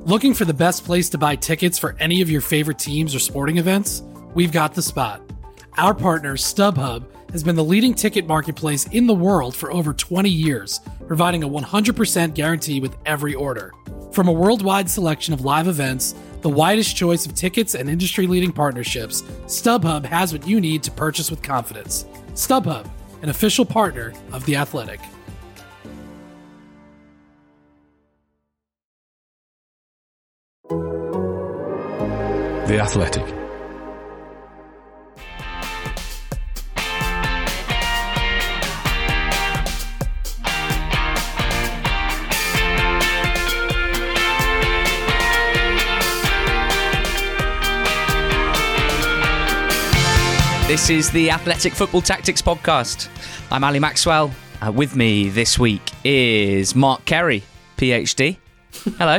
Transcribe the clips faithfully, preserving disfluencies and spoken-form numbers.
Looking for the best place to buy tickets for any of your favorite teams or sporting events? We've got the spot. Our partner, StubHub, has been the leading ticket marketplace in the world for over twenty years, providing a one hundred percent guarantee with every order. From a worldwide selection of live events, the widest choice of tickets and industry-leading partnerships, StubHub has what you need to purchase with confidence. StubHub, an official partner of The Athletic. The Athletic. This is the Athletic Football Tactics Podcast. I'm Ali Maxwell. Uh, with me this week is Mark Kerry, P H D. Hello.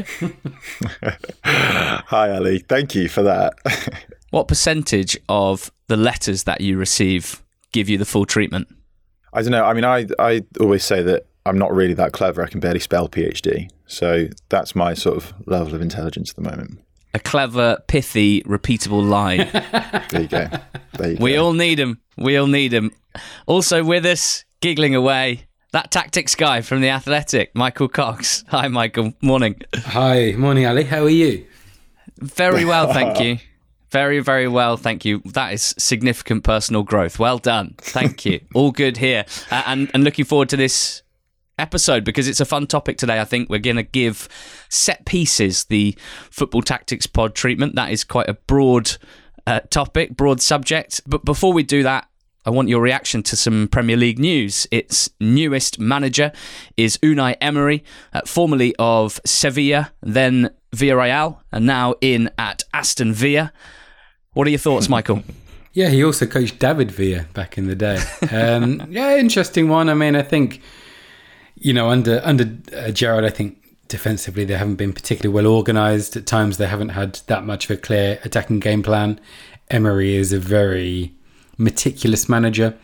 Hi, Ali. Thank you for that. What percentage of the letters that you receive give you the full treatment? I don't know. I mean, I, I always say that I'm not really that clever. I can barely spell P H D. So that's my sort of level of intelligence at the moment. A clever, pithy, repeatable line. There you go. There you we go. all need them. We all need them. Also with us, giggling away, that tactics guy from The Athletic, Michael Cox. Hi, Michael. Morning. Hi. Morning, Ali. How are you? Very well, thank you. Very, very well, thank you. That is significant personal growth. Well done. Thank you. All good here. Uh, and, and looking forward to this episode because it's a fun topic today. I think we're going to give set pieces the football tactics pod treatment. That is quite a broad uh, topic, broad subject. But before we do that, I want your reaction to some Premier League news. Its newest manager is Unai Emery, uh, formerly of Sevilla, then Villarreal, and now in at Aston Villa. What are your thoughts, Michael? Yeah, he also coached David Villa back in the day. Um, yeah, interesting one. I mean, I think, you know, under under uh, Gerrard, I think defensively they haven't been particularly well organised. At times they haven't had that much of a clear attacking game plan. Emery is a very meticulous manager,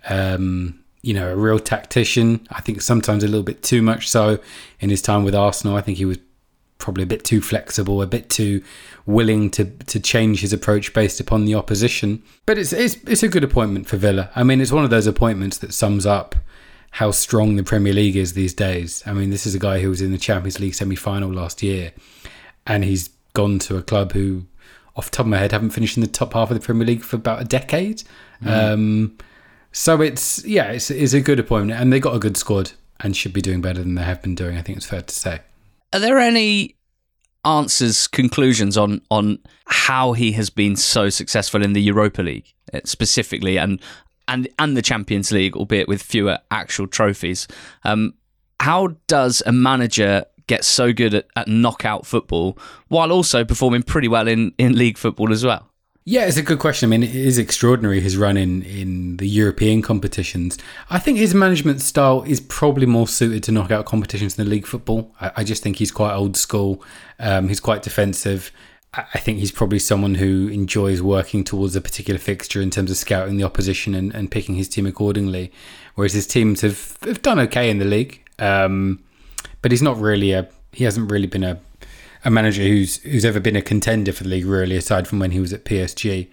um, you know, a real tactician. I think sometimes a little bit too much so in his time with Arsenal. I think he was probably a bit too flexible, a bit too willing to to change his approach based upon the opposition. But it's it's it's a good appointment for Villa. I mean, it's one of those appointments that sums up how strong the Premier League is these days. I mean, this is a guy who was in the Champions League semi-final last year, and he's gone to a club who, off the top of my head, haven't finished in the top half of the Premier League for about a decade. Mm. Um, so it's, yeah, it's, it's a good appointment, and they got a good squad and should be doing better than they have been doing, I think it's fair to say. Are there any answers, conclusions on on how he has been so successful in the Europa League specifically, and and and the Champions League, albeit with fewer actual trophies? Um, how does a manager get so good at, at knockout football while also performing pretty well in, in league football as well? Yeah, it's a good question. I mean, it is extraordinary, his run in, in the European competitions. I think his management style is probably more suited to knockout competitions than league football. I, I just think he's quite old school. Um, he's quite defensive. I, I think he's probably someone who enjoys working towards a particular fixture in terms of scouting the opposition and, and picking his team accordingly. Whereas his teams have, have done okay in the league. Um, but he's not really a, he hasn't really been a, a manager who's who's ever been a contender for the league, really, aside from when he was at P S G.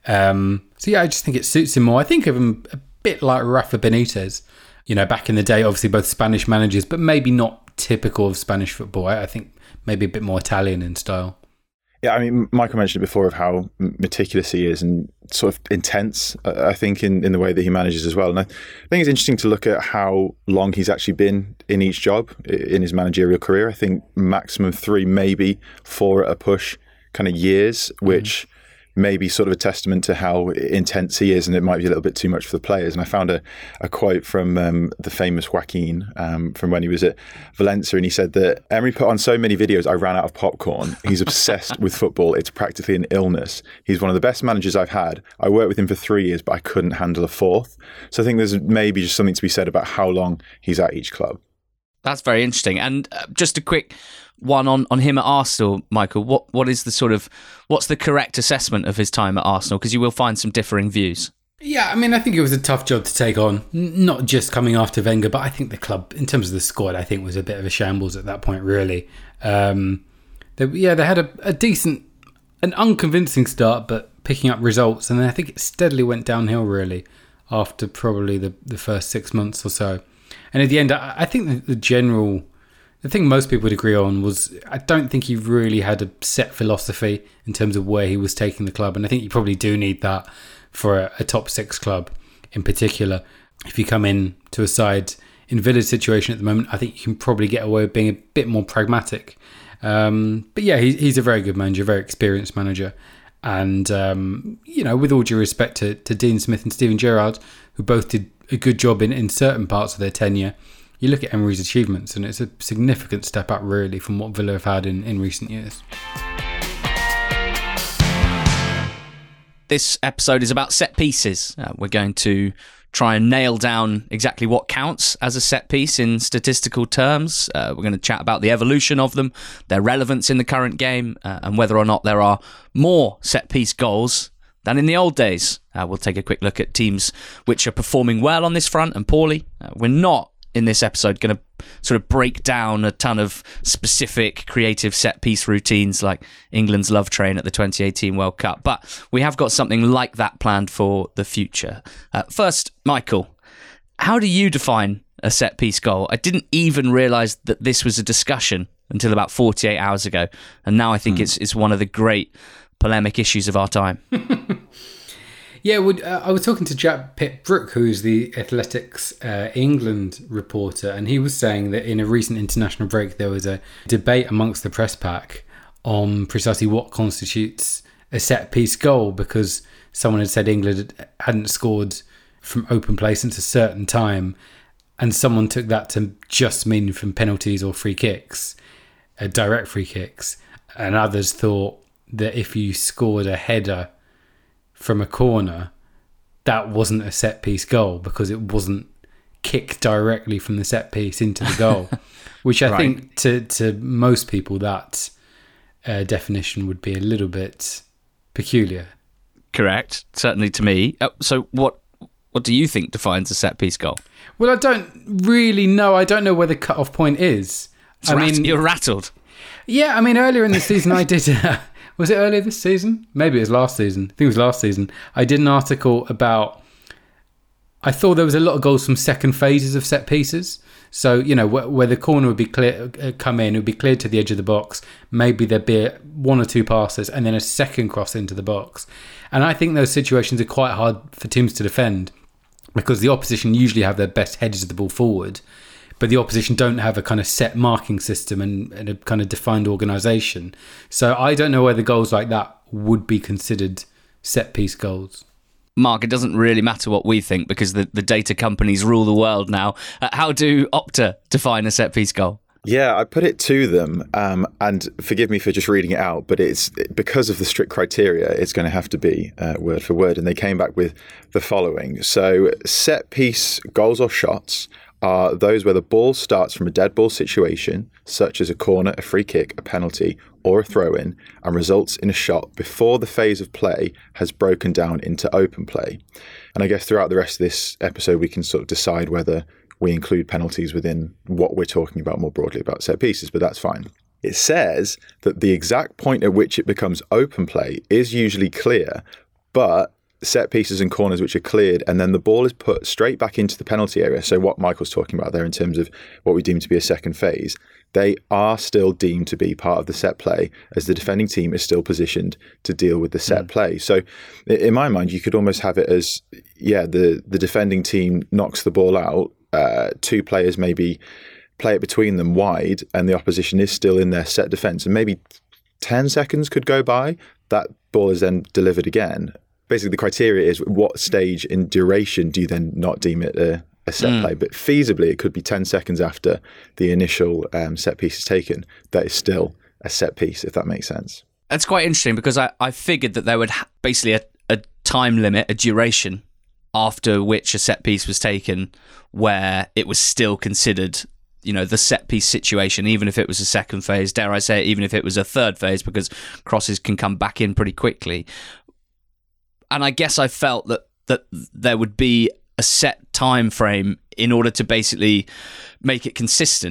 Um, so yeah, I just think it suits him more. I think of him a bit like Rafa Benitez, you know, back in the day, obviously both Spanish managers, but maybe not typical of Spanish football. I, I think maybe a bit more Italian in style. Yeah, I mean, Michael mentioned it before of how meticulous he is and sort of intense, I think, in, in the way that he manages as well. And I think it's interesting to look at how long he's actually been in each job in his managerial career. I think maximum three, maybe four at a push kind of years, which mm. may be sort of a testament to how intense he is, and it might be a little bit too much for the players. And I found a, a quote from um, the famous Joaquin um, from when he was at Valencia, and he said that Emery put on so many videos, I ran out of popcorn. He's obsessed with football. It's practically an illness. He's one of the best managers I've had. I worked with him for three years, but I couldn't handle a fourth. So I think there's maybe just something to be said about how long he's at each club. That's very interesting. And uh, just a quick one on, on him at Arsenal, Michael. What what is the sort of what's the correct assessment of his time at Arsenal? Because you will find some differing views. Yeah, I mean, I think it was a tough job to take on, N- not just coming after Wenger, but I think the club, in terms of the squad, I think was a bit of a shambles at that point, really. Um, they, yeah, they had a, a decent, an unconvincing start, but picking up results, and then I think it steadily went downhill really after probably the, the first six months or so. And at the end, I, I think the, the general, the thing most people would agree on was I don't think he really had a set philosophy in terms of where he was taking the club, and I think you probably do need that for a, a top six club in particular. If you come in to a side in Villa's situation at the moment, I think you can probably get away with being a bit more pragmatic. Um, but yeah, he, he's a very good manager, very experienced manager. And, um, you know, with all due respect to, to Dean Smith and Steven Gerrard, who both did a good job in, in certain parts of their tenure, you look at Emery's achievements and it's a significant step up really from what Villa have had in, in recent years. This episode is about set pieces. Uh, we're going to try and nail down exactly what counts as a set piece in statistical terms. Uh, we're going to chat about the evolution of them, their relevance in the current game, uh, and whether or not there are more set piece goals than in the old days. Uh, we'll take a quick look at teams which are performing well on this front and poorly. Uh, we're not in this episode going to sort of break down a ton of specific creative set piece routines like England's love train at the twenty eighteen World Cup, but we have got something like that planned for the future. Uh, first, Michael, how do you define a set piece goal? I didn't even realise that this was a discussion until about forty-eight hours ago, and now I think mm. it's it's one of the great polemic issues of our time. Yeah, would, uh, I was talking to Jack Pitt-Brooke, who's the Athletics uh, England reporter, and he was saying that in a recent international break there was a debate amongst the press pack on precisely what constitutes a set-piece goal, because someone had said England hadn't scored from open play since a certain time, and someone took that to just mean from penalties or free kicks, uh, direct free kicks, and others thought that if you scored a header from a corner, that wasn't a set piece goal because it wasn't kicked directly from the set piece into the goal, which I right. think to to most people that uh, definition would be a little bit peculiar. Correct, certainly to me. Uh, so what what do you think defines a set piece goal? Well, I don't really know. I don't know where the cut-off point is. It's I rat- mean, you're rattled. Yeah, I mean, earlier in the season I did... Uh, Was it earlier this season? Maybe it was last season. I think it was last season. I did an article about... I thought there was a lot of goals from second phases of set pieces. So, you know, where, where the corner would be clear, uh, come in, it would be cleared to the edge of the box. Maybe there'd be a, one or two passes and then a second cross into the box. And I think those situations are quite hard for teams to defend because the opposition usually have their best headers of the ball forward, but the opposition don't have a kind of set marking system and, and a kind of defined organisation. So I don't know whether goals like that would be considered set-piece goals. Mark, it doesn't really matter what we think because the, the data companies rule the world now. Uh, how do Opta define a set-piece goal? Yeah, I put it to them, um, and forgive me for just reading it out, but it's because of the strict criteria, it's going to have to be uh, word for word. And they came back with the following. So set-piece goals or shots are those where the ball starts from a dead ball situation, such as a corner, a free kick, a penalty, or a throw-in, and results in a shot before the phase of play has broken down into open play. And I guess throughout the rest of this episode, we can sort of decide whether we include penalties within what we're talking about more broadly about set pieces, but that's fine. It says that the exact point at which it becomes open play is usually clear, but set pieces and corners which are cleared and then the ball is put straight back into the penalty area. So what Michael's talking about there in terms of what we deem to be a second phase, they are still deemed to be part of the set play as the defending team is still positioned to deal with the set mm. play. So in my mind, you could almost have it as, yeah, the, the defending team knocks the ball out, uh, two players maybe play it between them wide and the opposition is still in their set defence and maybe ten seconds could go by, that ball is then delivered again. Basically, the criteria is what stage in duration do you then not deem it a, a set mm. play? But feasibly, it could be ten seconds after the initial um, set piece is taken. That is still a set piece, if that makes sense. That's quite interesting because I, I figured that there would ha- basically a, a time limit, a duration after which a set piece was taken where it was still considered, you know, the set piece situation, even if it was a second phase, dare I say, even if it was a third phase, because crosses can come back in pretty quickly. And I guess I felt that that there would be a set time frame in order to basically make it consistent.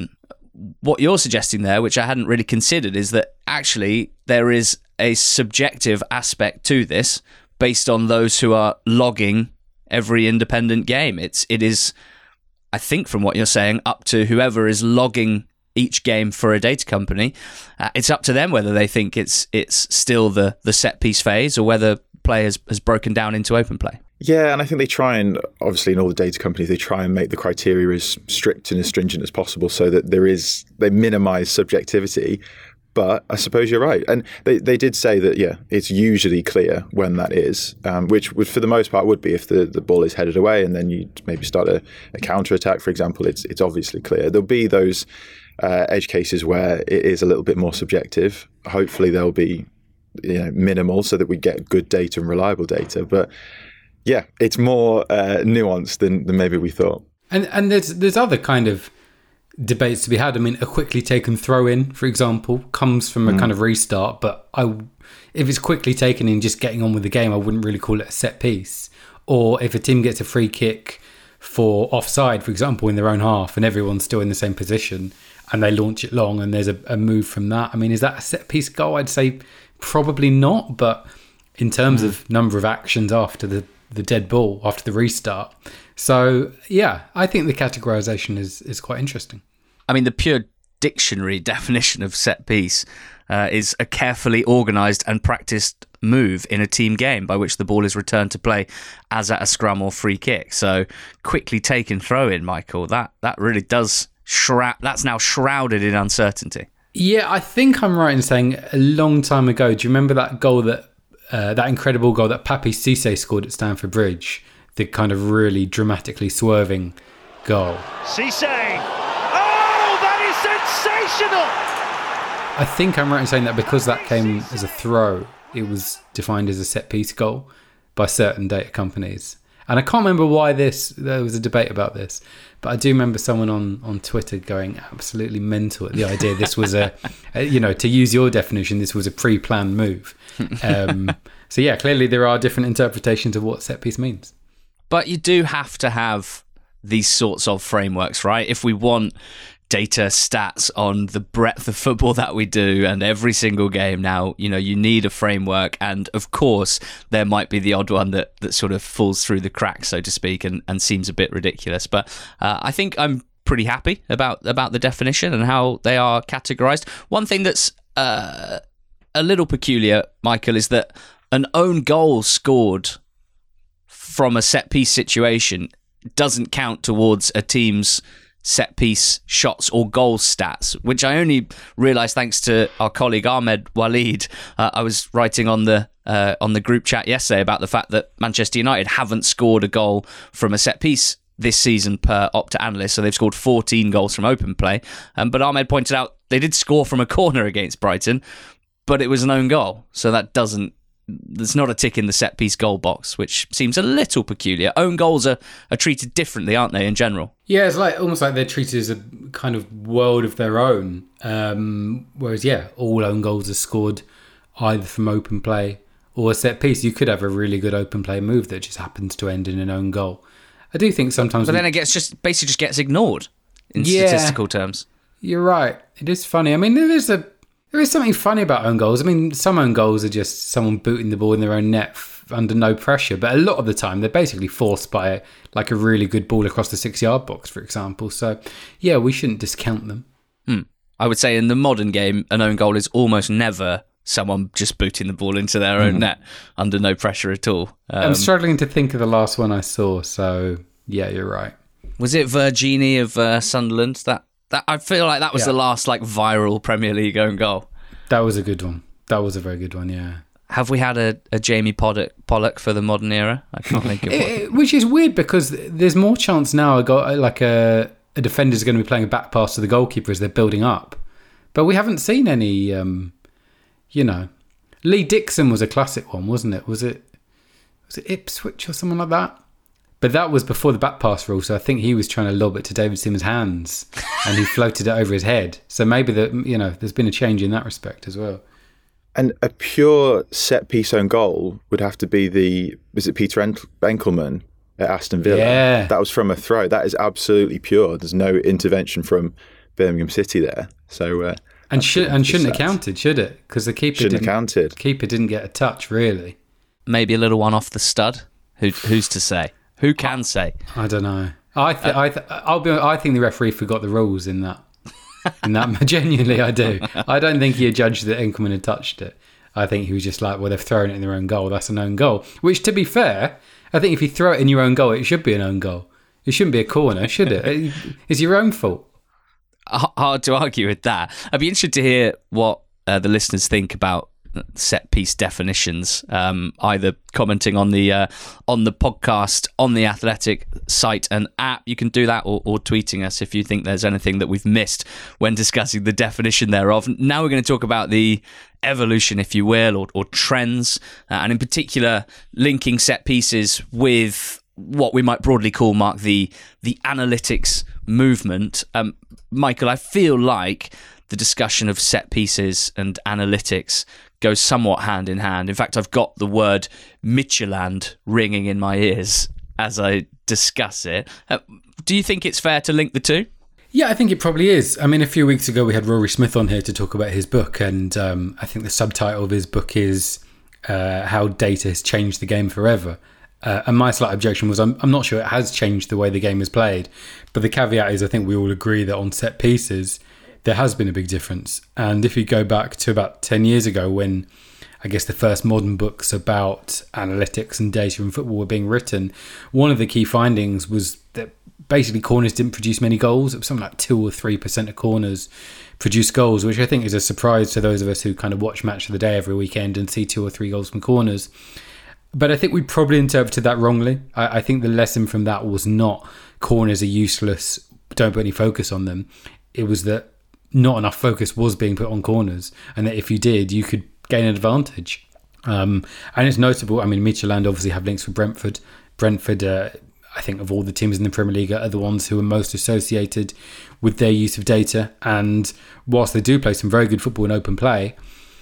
what you're suggesting there, which I hadn't really considered, is that actually there is a subjective aspect to this based on those who are logging every independent game. It's it is, I think, from what you're saying, up to whoever is logging each game for a data company. Uh, it's up to them whether they think it's it's still the the set piece phase or whether play has, has broken down into open play. Yeah, and I think they try and, obviously in all the data companies, they try and make the criteria as strict and as stringent as possible so that there is, they minimise subjectivity. But I suppose you're right. And they, they did say that, yeah, it's usually clear when that is, um, which would, for the most part would be if the, the ball is headed away and then you maybe start a, a counter-attack, for example, it's it's obviously clear. There'll be those uh, edge cases where it is a little bit more subjective. Hopefully they'll be, you know, minimal so that we get good data and reliable data. But yeah, it's more uh, nuanced than, than maybe we thought. And and there's there's other kind of debates to be had. I mean, a quickly taken throw in, for example, comes from a mm. kind of restart. But I, if it's quickly taken and just getting on with the game, I wouldn't really call it a set piece. Or if a team gets a free kick for offside, for example, in their own half, and everyone's still in the same position, and they launch it long, and there's a, a move from that. I mean, is that a set piece goal? I'd say probably not. But in terms mm. of number of actions after the the dead ball after the restart. So, yeah, I think the categorization is, is quite interesting. I mean, the pure dictionary definition of set piece uh, is a carefully organised and practiced move in a team game by which the ball is returned to play as at a scrum or free kick. So, quickly taken throw-in, Michael, that, that really does shroud, that's now shrouded in uncertainty. Yeah, I think I'm right in saying a long time ago, do you remember that goal that Uh, that incredible goal that Papi Cissé scored at Stamford Bridge, the kind of really dramatically swerving goal? Cissé! Oh, that is sensational! I think I'm right in saying that because that came as a throw, it was defined as a set-piece goal by certain data companies. And I can't remember why this, there was a debate about this, but I do remember someone on, on Twitter going absolutely mental at the idea this was a, a, you know, to use your definition, this was a pre-planned move. Um, so yeah, clearly there are different interpretations of what set piece means. But you do have to have these sorts of frameworks, right? If we want data stats on the breadth of football that we do and every single game now, you know, you need a framework. And of course, there might be the odd one that, that sort of falls through the cracks, so to speak, and, and seems a bit ridiculous. But uh, I think I'm pretty happy about, about the definition and how they are categorized. One thing that's uh, a little peculiar, Michael, is that an own goal scored from a set-piece situation doesn't count towards a team's set-piece shots or goal stats, which I only realised thanks to our colleague Ahmed Waleed. Uh, I was writing on the uh, on the group chat yesterday about the fact that Manchester United haven't scored a goal from a set-piece this season per Opta analyst, so they've scored fourteen goals from open play. Um, but Ahmed pointed out they did score from a corner against Brighton, but it was an own goal, so that doesn't there's not a tick in the set-piece goal box, which seems a little peculiar. Own goals are, are treated differently, aren't they, in general? Yeah, it's like almost like they're treated as a kind of world of their own. Um, whereas, yeah, all own goals are scored either from open play or a set-piece. You could have a really good open play move that just happens to end in an own goal. I do think sometimes... But we... then it gets just basically just gets ignored in yeah, statistical terms. You're right. It is funny. I mean, there is a... There is something funny about own goals. I mean, some own goals are just someone booting the ball in their own net f- under no pressure, but a lot of the time they're basically forced by like a really good ball across the six-yard box, for example. So, yeah, we shouldn't discount them. Hmm. I would say in the modern game, an own goal is almost never someone just booting the ball into their own mm. net under no pressure at all. Um, I'm struggling to think of the last one I saw, so yeah, you're right. Was it Vergini of uh, Sunderland that... That I feel like that was yeah. the last like viral Premier League own goal. That was a good one. That was a very good one, yeah. Have we had a, a Jamie Pollock, Pollock for the modern era? I can't think of it, Which is weird because there's more chance now a go, like a, a defender's going to be playing a back pass to the goalkeeper as they're building up. But we haven't seen any, um, you know. Lee Dixon was a classic one, wasn't it? Was it was it Ipswich or someone like that? But that was before the back pass rule, so I think he was trying to lob it to David Seaman's hands, and he floated it over his head. So maybe that you know, there's been a change in that respect as well. And a pure set piece own goal would have to be the was it Peter Enkelman at Aston Villa? Yeah, that was from a throw. That is absolutely pure. There's no intervention from Birmingham City there. So uh, and should and shouldn't have stats. counted, should it? Because the keeper Shouldn't didn't have counted. keeper didn't get a touch really. Maybe a little one off the stud. Who, who's to say? Who can say? I don't know. I th- I th- I'll be. I think the referee forgot the rules in that. In that, genuinely, I do. I don't think he judged that Enkelman had touched it. I think he was just like, well, they've thrown it in their own goal. That's an own goal. Which, to be fair, I think if you throw it in your own goal, it should be an own goal. It shouldn't be a corner, should it? It's your own fault. Hard to argue with that. I'd be interested to hear what uh, the listeners think about set piece definitions, um, either commenting on the uh, on the podcast, on the Athletic site and app. You can do that, or, or tweeting us if you think there's anything that we've missed when discussing the definition thereof. Now we're going to talk about the evolution, if you will, or, or trends, uh, and in particular linking set pieces with what we might broadly call, Mark, the the analytics movement. Um, Michael, I feel like the discussion of set pieces and analytics goes somewhat hand in hand. In fact, I've got the word Midtjylland ringing in my ears as I discuss it. Uh, do you think it's fair to link the two? Yeah, I think it probably is. I mean, a few weeks ago we had Rory Smith on here to talk about his book, and um, I think the subtitle of his book is uh, How Data Has Changed the Game Forever. Uh, and my slight objection was I'm, I'm not sure it has changed the way the game is played, but the caveat is I think we all agree that on set pieces there has been a big difference. And if you go back to about ten years ago when I guess the first modern books about analytics and data in football were being written, one of the key findings was that basically corners didn't produce many goals. It was something like two or three percent of corners produced goals, which I think is a surprise to those of us who kind of watch Match of the Day every weekend and see two or three goals from corners. But I think we probably interpreted that wrongly. I, I think the lesson from that was not corners are useless, don't put any focus on them. It was that not enough focus was being put on corners, and that if you did, you could gain an advantage. Um, and it's notable. I mean, Midtjylland obviously have links with Brentford. Brentford, uh, I think, of all the teams in the Premier League, are the ones who are most associated with their use of data. And whilst they do play some very good football in open play,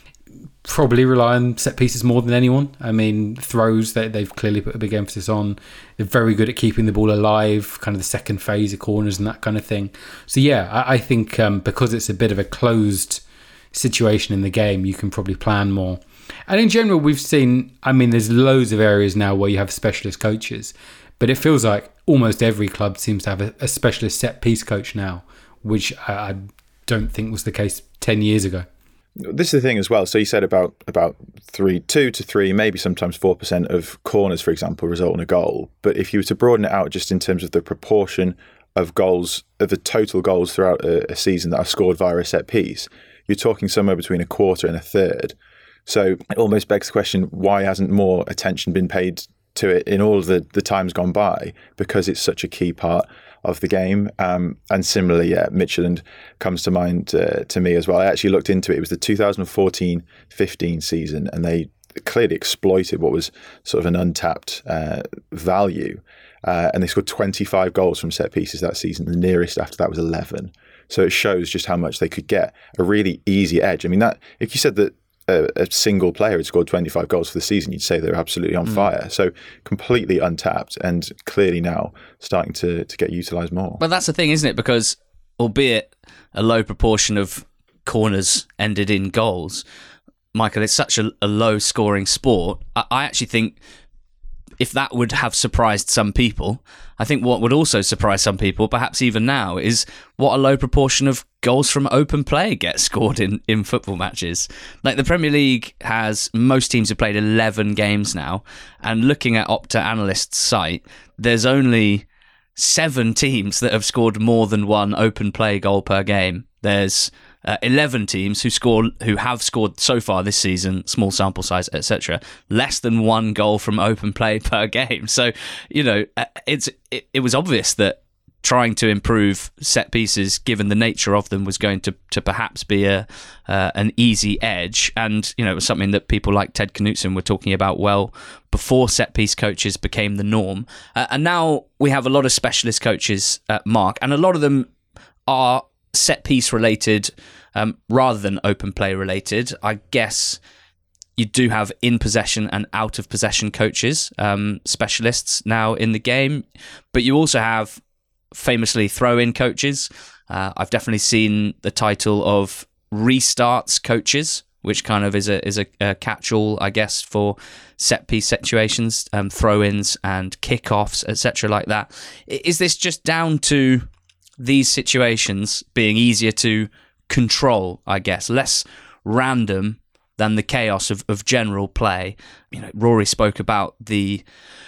probably rely on set pieces more than anyone. I mean, throws, they, they've clearly put a big emphasis on. They're very good at keeping the ball alive, kind of the second phase of corners and that kind of thing. So yeah, I, I think um, because it's a bit of a closed situation in the game, you can probably plan more. And in general, we've seen, I mean, there's loads of areas now where you have specialist coaches, but it feels like almost every club seems to have a, a specialist set piece coach now, which I, I don't think was the case ten years ago. This is the thing as well. So you said about about three, two to three, maybe sometimes four percent of corners, for example, result in a goal. But if you were to broaden it out just in terms of the proportion of goals, of the total goals throughout a, a season that are scored via a set piece, you're talking somewhere between a quarter and a third. So it almost begs the question, why hasn't more attention been paid to it in all of the, the times gone by? Because it's such a key part of the game. Um, and similarly, yeah, Midtjylland comes to mind uh, to me as well. I actually looked into it. It was the two thousand fourteen fifteen season, and they clearly exploited what was sort of an untapped uh, value. Uh, and they scored twenty-five goals from set pieces that season. The nearest after that was eleven. So it shows just how much they could get a really easy edge. I mean, that if you said that a, a single player had scored twenty-five goals for the season, you'd say they're absolutely on mm. fire. So completely untapped, and clearly now starting to, to get utilised more. Well, that's the thing, isn't it? Because albeit a low proportion of corners ended in goals, Michael, it's such a, a low scoring sport. I, I actually think if that would have surprised some people, I think what would also surprise some people, perhaps even now, is what a low proportion of goals from open play get scored in, in football matches. Like the Premier League has, most teams have played eleven games now, and looking at Opta Analyst's site, there's only seven teams that have scored more than one open play goal per game. There's Uh, eleven teams who score, who have scored so far this season, small sample size, et cetera, less than one goal from open play per game. So, you know, it's it, it was obvious that trying to improve set pieces, given the nature of them, was going to to perhaps be a uh, an easy edge. And you know, it was something that people like Ted Knutson were talking about well before set piece coaches became the norm. Uh, and now we have a lot of specialist coaches, uh, Mark, and a lot of them are set piece related um, rather than open play related. I guess you do have in possession and out of possession coaches, um, specialists now in the game, but you also have famously throw in coaches. Uh, I've definitely seen the title of restarts coaches, which kind of is a is a, a catch-all, I guess, for set-piece situations, um, throw-ins and kick-offs, et cetera, like that. Is this just down to these situations being easier to control, I guess, less random than the chaos of, of general play? You know, Rory spoke about the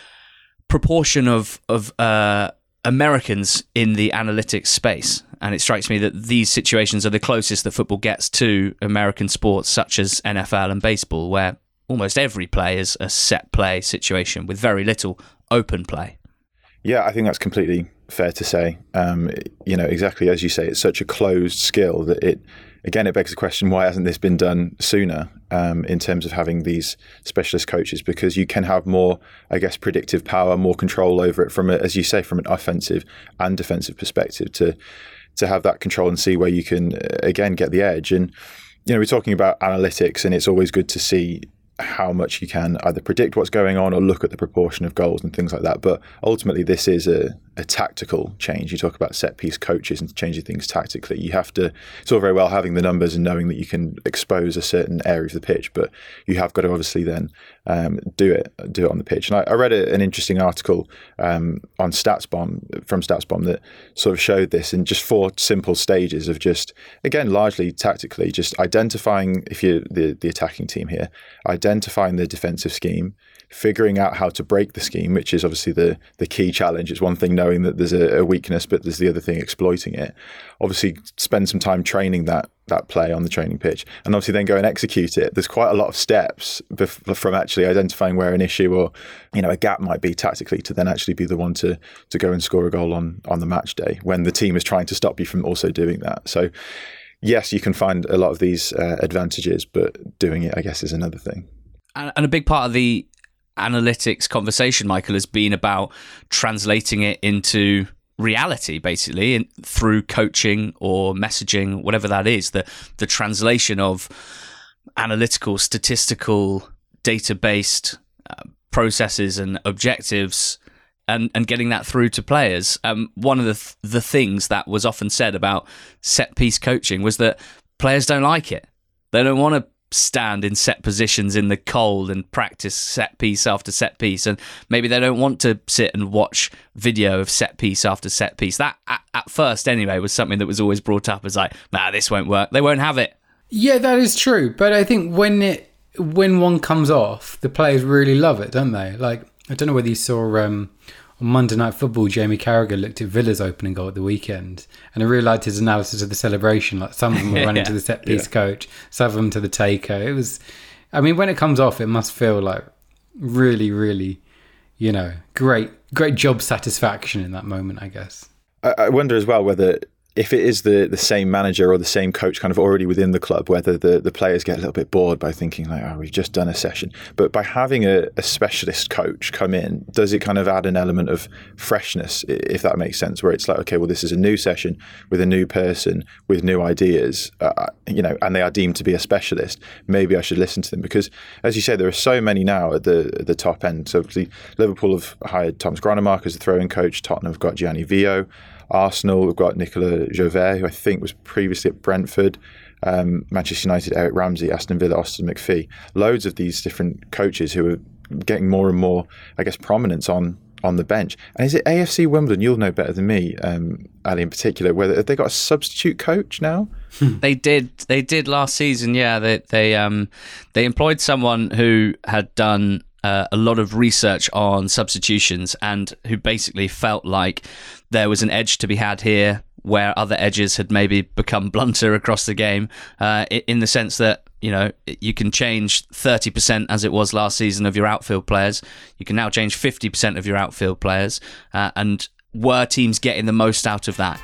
proportion of of uh, Americans in the analytics space, and it strikes me that these situations are the closest that football gets to American sports such as N F L and baseball, where almost every play is a set play situation with very little open play. Yeah, I think that's completely fair to say. Um, you know, exactly as you say, it's such a closed skill that it, again, it begs the question, why hasn't this been done sooner um, in terms of having these specialist coaches? Because you can have more, I guess, predictive power, more control over it from, a, as you say, from an offensive and defensive perspective to to have that control and see where you can, again, get the edge. And, you know, we're talking about analytics, and it's always good to see how much you can either predict what's going on or look at the proportion of goals and things like that. But ultimately, this is a, a tactical change. You talk about set-piece coaches and changing things tactically. You have to, it's all very well having the numbers and knowing that you can expose a certain area of the pitch, but you have got to obviously then um, do it do it on the pitch. And I, I read a, an interesting article um, on StatsBomb, from StatsBomb, that sort of showed this in just four simple stages of just, again, largely tactically, just identifying, if you're the, the attacking team here, identifying the defensive scheme, figuring out how to break the scheme, which is obviously the the key challenge. It's one thing knowing that there's a, a weakness, but there's the other thing exploiting it. Obviously, spend some time training that that play on the training pitch, and obviously then go and execute it. There's quite a lot of steps bef- from actually identifying where an issue or, you know, a gap might be tactically to then actually be the one to to go and score a goal on on the match day when the team is trying to stop you from also doing that. So yes, you can find a lot of these uh, advantages, but doing it, I guess, is another thing. And, and a big part of the analytics conversation, Michael, has been about translating it into reality, basically, in, through coaching or messaging, whatever that is, the the translation of analytical, statistical, data-based uh, processes and objectives, and, and getting that through to players. Um, one of the th- the things that was often said about set-piece coaching was that players don't like it. They don't want to stand in set positions in the cold and practice set piece after set piece, and maybe they don't want to sit and watch video of set piece after set piece. That at, at first anyway was something that was always brought up as like, nah, this won't work, they won't have it. Yeah, that is true, but I think when it when one comes off, the players really love it, don't they? Like, I don't know whether you saw um on Monday Night Football, Jamie Carragher looked at Villa's opening goal at the weekend, and I really liked his analysis of the celebration. Like, some of them were running yeah. to the set piece yeah. coach, some of them to the taker. It was, I mean, when it comes off, it must feel like really, really, you know, great, great job satisfaction in that moment, I guess. I, I wonder as well whether, if it is the, the same manager or the same coach kind of already within the club, whether the, the players get a little bit bored by thinking like, oh, we've just done a session. But by having a, a specialist coach come in, does it kind of add an element of freshness, if that makes sense, where it's like, okay, well, this is a new session with a new person with new ideas, uh, you know, and they are deemed to be a specialist. Maybe I should listen to them, because, as you say, there are so many now at the at the top end. So Liverpool have hired Thomas Gronemark as the throwing coach. Tottenham have got Gianni Vio. Arsenal, we've got Nicolas Jovet, who I think was previously at Brentford. Um, Manchester United, Eric Ramsey. Aston Villa, Austin McPhee. Loads of these different coaches who are getting more and more, I guess, prominence on on the bench. And is it A F C Wimbledon? You'll know better than me, um, Ali, in particular. Whether have they got a substitute coach now? They did. They did last season. Yeah, they they um they employed someone who had done Uh, a lot of research on substitutions, and who basically felt like there was an edge to be had here where other edges had maybe become blunter across the game, uh, in the sense that, you know, you can change thirty percent as it was last season of your outfield players. You can now change fifty percent of your outfield players, uh, and were teams getting the most out of that?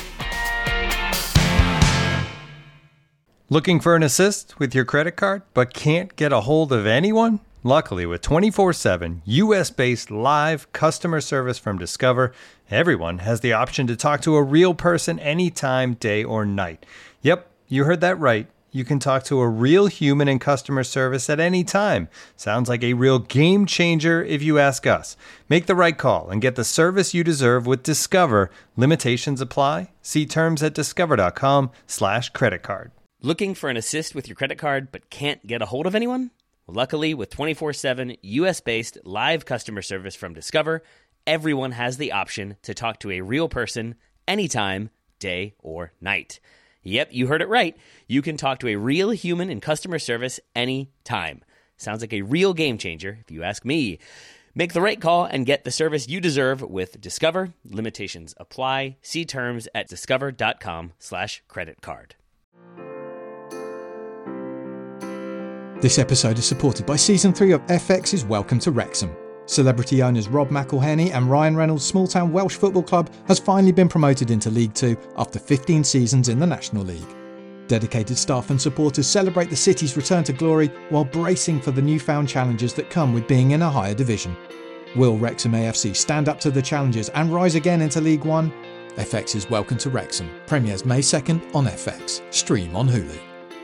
Looking for an assist with your credit card but can't get a hold of anyone? Luckily, with twenty-four seven U S-based live customer service from Discover, everyone has the option to talk to a real person anytime, day or night. Yep, you heard that right. you can talk to a real human in customer service at any time. Sounds like a real game changer if you ask us. Make the right call and get the service you deserve with Discover. Limitations apply. See terms at discover.com slash credit card. Looking for an assist with your credit card but can't get a hold of anyone? Luckily, with twenty-four seven U S-based live customer service from Discover, everyone has the option to talk to a real person anytime, day or night. Yep, you heard it right. You can talk to a real human in customer service anytime. Sounds like a real game changer, if you ask me. Make the right call and get the service you deserve with Discover. Limitations apply. See terms at discover.com slash credit card. This episode is supported by Season three of F X's Welcome to Wrexham. Celebrity owners Rob McElhenney and Ryan Reynolds' small-town Welsh football club has finally been promoted into League Two after fifteen seasons in the National League. Dedicated staff and supporters celebrate the city's return to glory while bracing for the newfound challenges that come with being in a higher division. Will Wrexham A F C stand up to the challenges and rise again into League One? F X's Welcome to Wrexham premieres May second on F X. Stream on Hulu.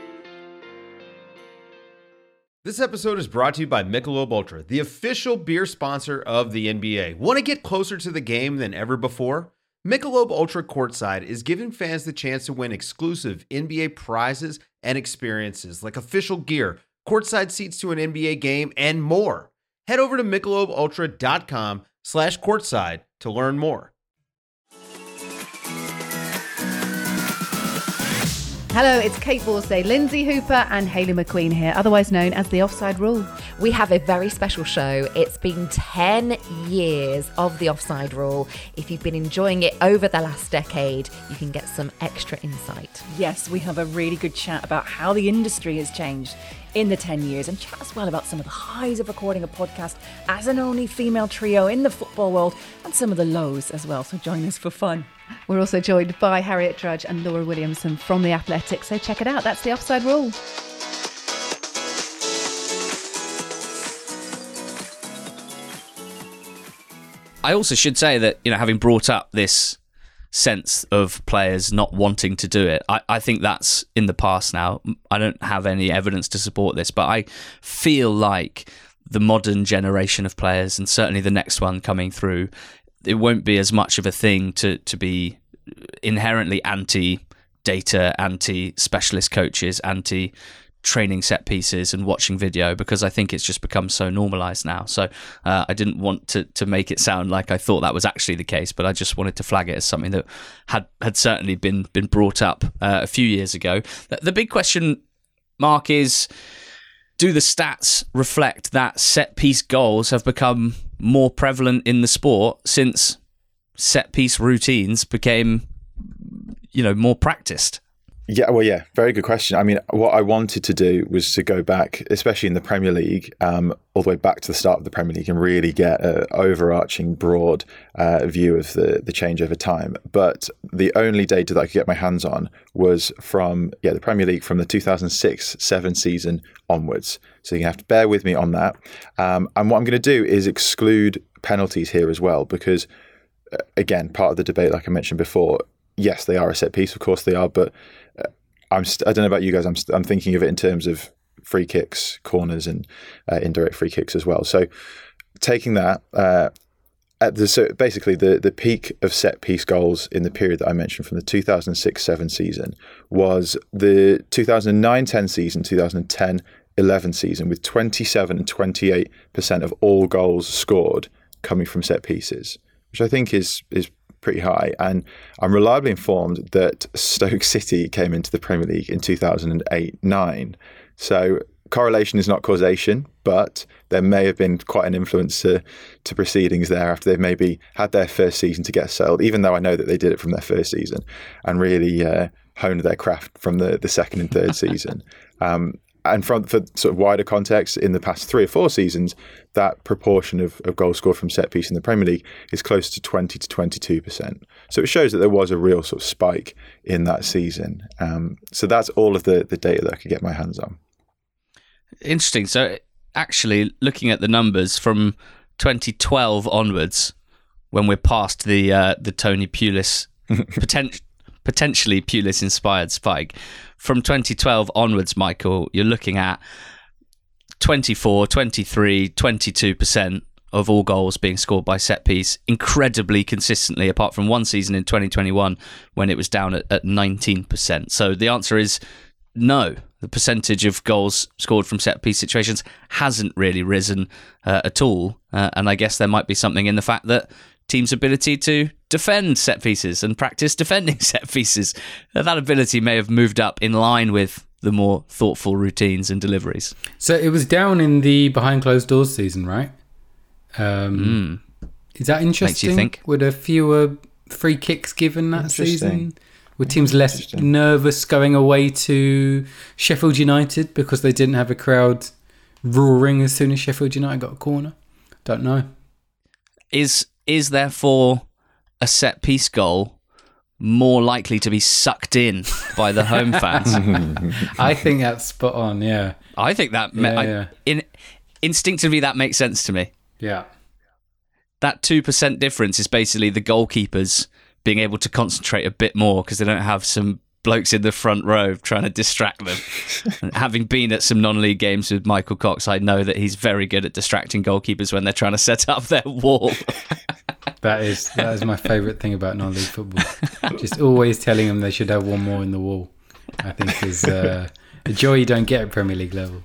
This episode is brought to you by Michelob Ultra, the official beer sponsor of the N B A. Want to get closer to the game than ever before? Michelob Ultra Courtside is giving fans the chance to win exclusive N B A prizes and experiences like official gear, courtside seats to an N B A game, and more. Head over to michelobultra.com slash courtside to learn more. Hello, it's Kate Borsay, Lindsay Hooper and Hayley McQueen here, otherwise known as The Offside Rule. We have a very special show. It's been ten years of The Offside Rule. If you've been enjoying it over the last decade, you can get some extra insight. Yes, we have a really good chat about how the industry has changed in the ten years and chat as well about some of the highs of recording a podcast as an only female trio in the football world and some of the lows as well. So join us for fun. We're also joined by Harriet Drudge and Laura Williamson from The Athletic, so check it out. That's The Offside Rule. I also should say that, you know, having brought up this sense of players not wanting to do it, I, I think that's in the past now. I don't have any evidence to support this, but I feel like the modern generation of players, and certainly the next one coming through, it won't be as much of a thing to, to be inherently anti-data, anti-specialist coaches, anti-training set pieces and watching video, because I think it's just become so normalised now. So uh, I didn't want to, to make it sound like I thought that was actually the case, but I just wanted to flag it as something that had, had certainly been, been brought up uh, a few years ago. The, the big question, Mark, is, do the stats reflect that set-piece goals have become more prevalent in the sport since set-piece routines became, you know, more practiced? Yeah, well, yeah, very good question. I mean, what I wanted to do was to go back, especially in the Premier League, um, all the way back to the start of the Premier League and really get an overarching, broad uh, view of the, the change over time. But the only data that I could get my hands on was from, yeah, the Premier League from the two thousand six seven season onwards. So you have to bear with me on that. Um, and what I'm going to do is exclude penalties here as well, because, uh, again, part of the debate, like I mentioned before, yes, they are a set piece, of course they are, but uh, I'm st- I don't know about you guys, I'm, st- I'm thinking of it in terms of free kicks, corners, and uh, indirect free kicks as well. So taking that, uh, at the so basically the, the peak of set piece goals in the period that I mentioned from the two thousand six seven season was the two thousand nine ten season, two thousand ten eleven season, with twenty-seven and twenty-eight percent of all goals scored coming from set pieces, which I think is is pretty high. And I'm reliably informed that Stoke City came into the Premier League in two thousand eight nine. So correlation is not causation, but there may have been quite an influence to, to proceedings there after they've maybe had their first season to get settled, even though I know that they did it from their first season and really uh, honed their craft from the, the second and third season. Um, And from for sort of wider context, in the past three or four seasons, that proportion of, of goals scored from set piece in the Premier League is close to twenty to twenty-two percent. So it shows that there was a real sort of spike in that season. Um, so that's all of the, the data that I could get my hands on. Interesting. So actually, looking at the numbers from twenty twelve onwards, when we're past the uh, the Tony Pulis potent- potentially Pulis-inspired spike. From twenty twelve onwards, Michael, you're looking at twenty-four, twenty-three, twenty-two percent of all goals being scored by set piece, incredibly consistently, apart from one season in twenty twenty-one when it was down at, at nineteen percent. So the answer is no. The percentage of goals scored from set piece situations hasn't really risen uh, at all. Uh, and I guess there might be something in the fact that teams' ability to defend set pieces and practice defending set pieces, that ability may have moved up in line with the more thoughtful routines and deliveries. So it was down in the behind closed doors season, right? Um, mm. Is that interesting? Makes you think. Were there fewer free kicks given that season? Were teams less nervous going away to Sheffield United because they didn't have a crowd roaring as soon as Sheffield United got a corner? Don't know. Is is therefore a set piece goal more likely to be sucked in by the home fans? I think that's spot on. Yeah, I think that yeah, I, yeah. in instinctively that makes sense to me. Yeah, that two percent difference is basically the goalkeepers being able to concentrate a bit more because they don't have some blokes in the front row trying to distract them. And having been at some non-league games with Michael Cox, I know that he's very good at distracting goalkeepers when they're trying to set up their wall. That is that is my favourite thing about non-league football. Just always telling them they should have one more in the wall, I think is uh, a joy you don't get at Premier League level.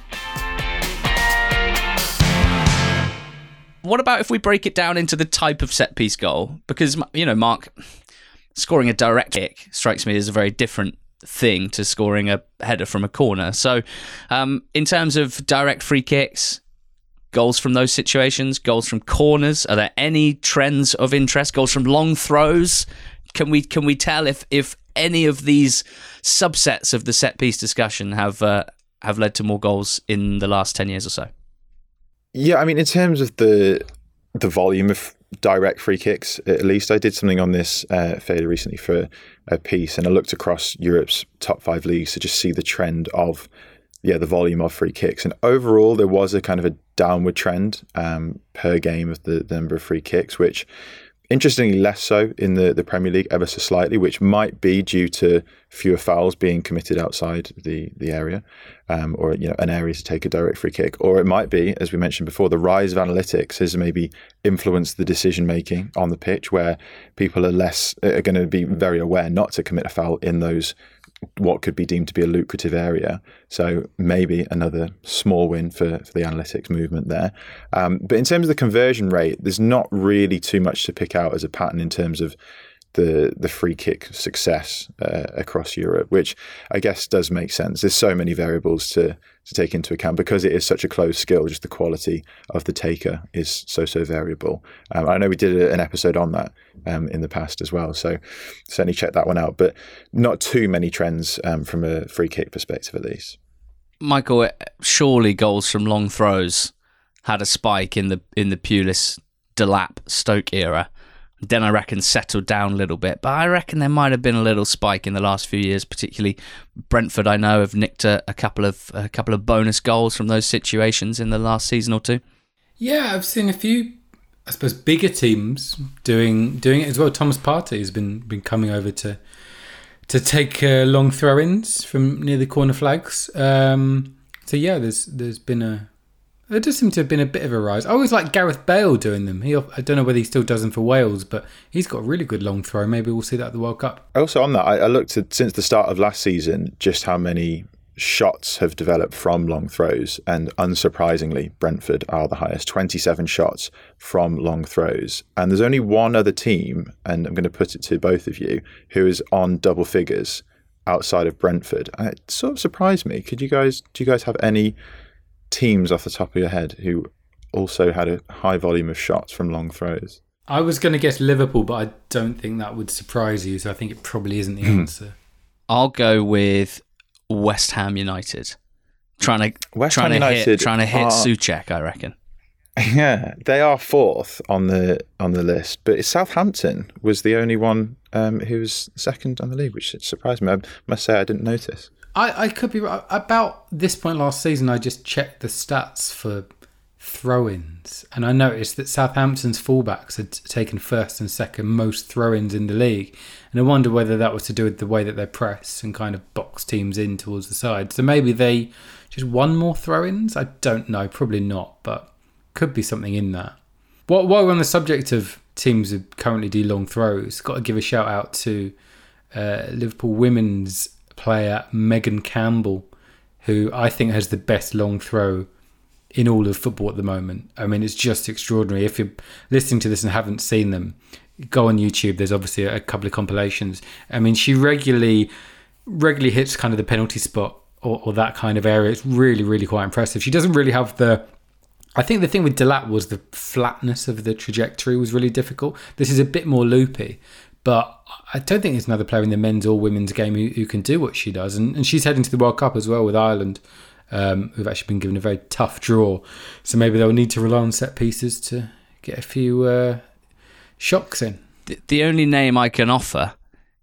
What about if we break it down into the type of set-piece goal? Because, you know, Mark, scoring a direct kick strikes me as a very different thing to scoring a header from a corner. So um, in terms of direct free kicks, goals from those situations, goals from corners, are there any trends of interest? Goals from long throws? Can we can we tell if, if any of these subsets of the set-piece discussion have uh, have led to more goals in the last ten years or so? Yeah, I mean, in terms of the the volume of direct free kicks, at least I did something on this uh, fairly recently for a piece, and I looked across Europe's top five leagues to just see the trend of yeah the volume of free kicks, and overall there was a kind of a downward trend um, per game of the, the number of free kicks, which interestingly less so in the, the Premier League ever so slightly, which might be due to fewer fouls being committed outside the, the area um, or you know an area to take a direct free kick. Or it might be, as we mentioned before, the rise of analytics has maybe influenced the decision making on the pitch, where people are less are going to be very aware not to commit a foul in those what could be deemed to be a lucrative area. So maybe another small win for, for the analytics movement there. Um, but in terms of the conversion rate, there's not really too much to pick out as a pattern in terms of the the free kick success uh, across Europe, which I guess does make sense. There's so many variables to to take into account because it is such a closed skill. Just the quality of the taker is so so variable. Um, I know we did a, an episode on that um, in the past as well, so certainly check that one out. But not too many trends um, from a free kick perspective, at least. Michael, surely goals from long throws had a spike in the in the Pulis, Delap, Stoke era. Then I reckon settled down a little bit, but I reckon there might have been a little spike in the last few years, particularly Brentford. I know have nicked a, a couple of a couple of bonus goals from those situations in the last season or two. Yeah, I've seen a few, I suppose, bigger teams doing doing it as well. Thomas Partey has been been coming over to to take uh, long throw-ins from near the corner flags. Um, so yeah, there's there's been a. There does seem to have been a bit of a rise. I always like Gareth Bale doing them. He, I don't know whether he still does them for Wales, but he's got a really good long throw. Maybe we'll see that at the World Cup. Also on that, I, I looked at, since the start of last season, just how many shots have developed from long throws. And unsurprisingly, Brentford are the highest, twenty-seven shots from long throws. And there's only one other team, and I'm going to put it to both of you, who is on double figures outside of Brentford. And it sort of surprised me. Could you guys, do you guys have any teams off the top of your head who also had a high volume of shots from long throws? I was going to guess Liverpool, but I don't think that would surprise you, so I think it probably isn't the answer. I'll go with West Ham United. Trying to West trying Ham to United hit trying to hit are, Souček, I reckon. Yeah, they are fourth on the on the list, but Southampton was the only one um, who was second on the league, which surprised me. I must say I didn't notice. I, I could be right. About this point last season, I just checked the stats for throw-ins. And I noticed that Southampton's fullbacks had taken first and second most throw-ins in the league. And I wonder whether that was to do with the way that they press and kind of box teams in towards the side. So maybe they just won more throw-ins? I don't know, probably not, but could be something in that. While we're on the subject of teams who currently do long throws, got to give a shout out to uh, Liverpool women's player Megan Campbell, who I think has the best long throw in all of football at the moment. I mean, it's just extraordinary. If you're listening to this and haven't seen them, go on YouTube. There's obviously a couple of compilations. I mean, she regularly regularly hits kind of the penalty spot or, or that kind of area. It's really, really quite impressive. She doesn't really have the... I think the thing with Delat was the flatness of the trajectory was really difficult. This is a bit more loopy, but I don't think there's another player in the men's or women's game who, who can do what she does. And, and she's heading to the World Cup as well with Ireland, um, who've actually been given a very tough draw. So maybe they'll need to rely on set pieces to get a few uh, shocks in. The, the only name I can offer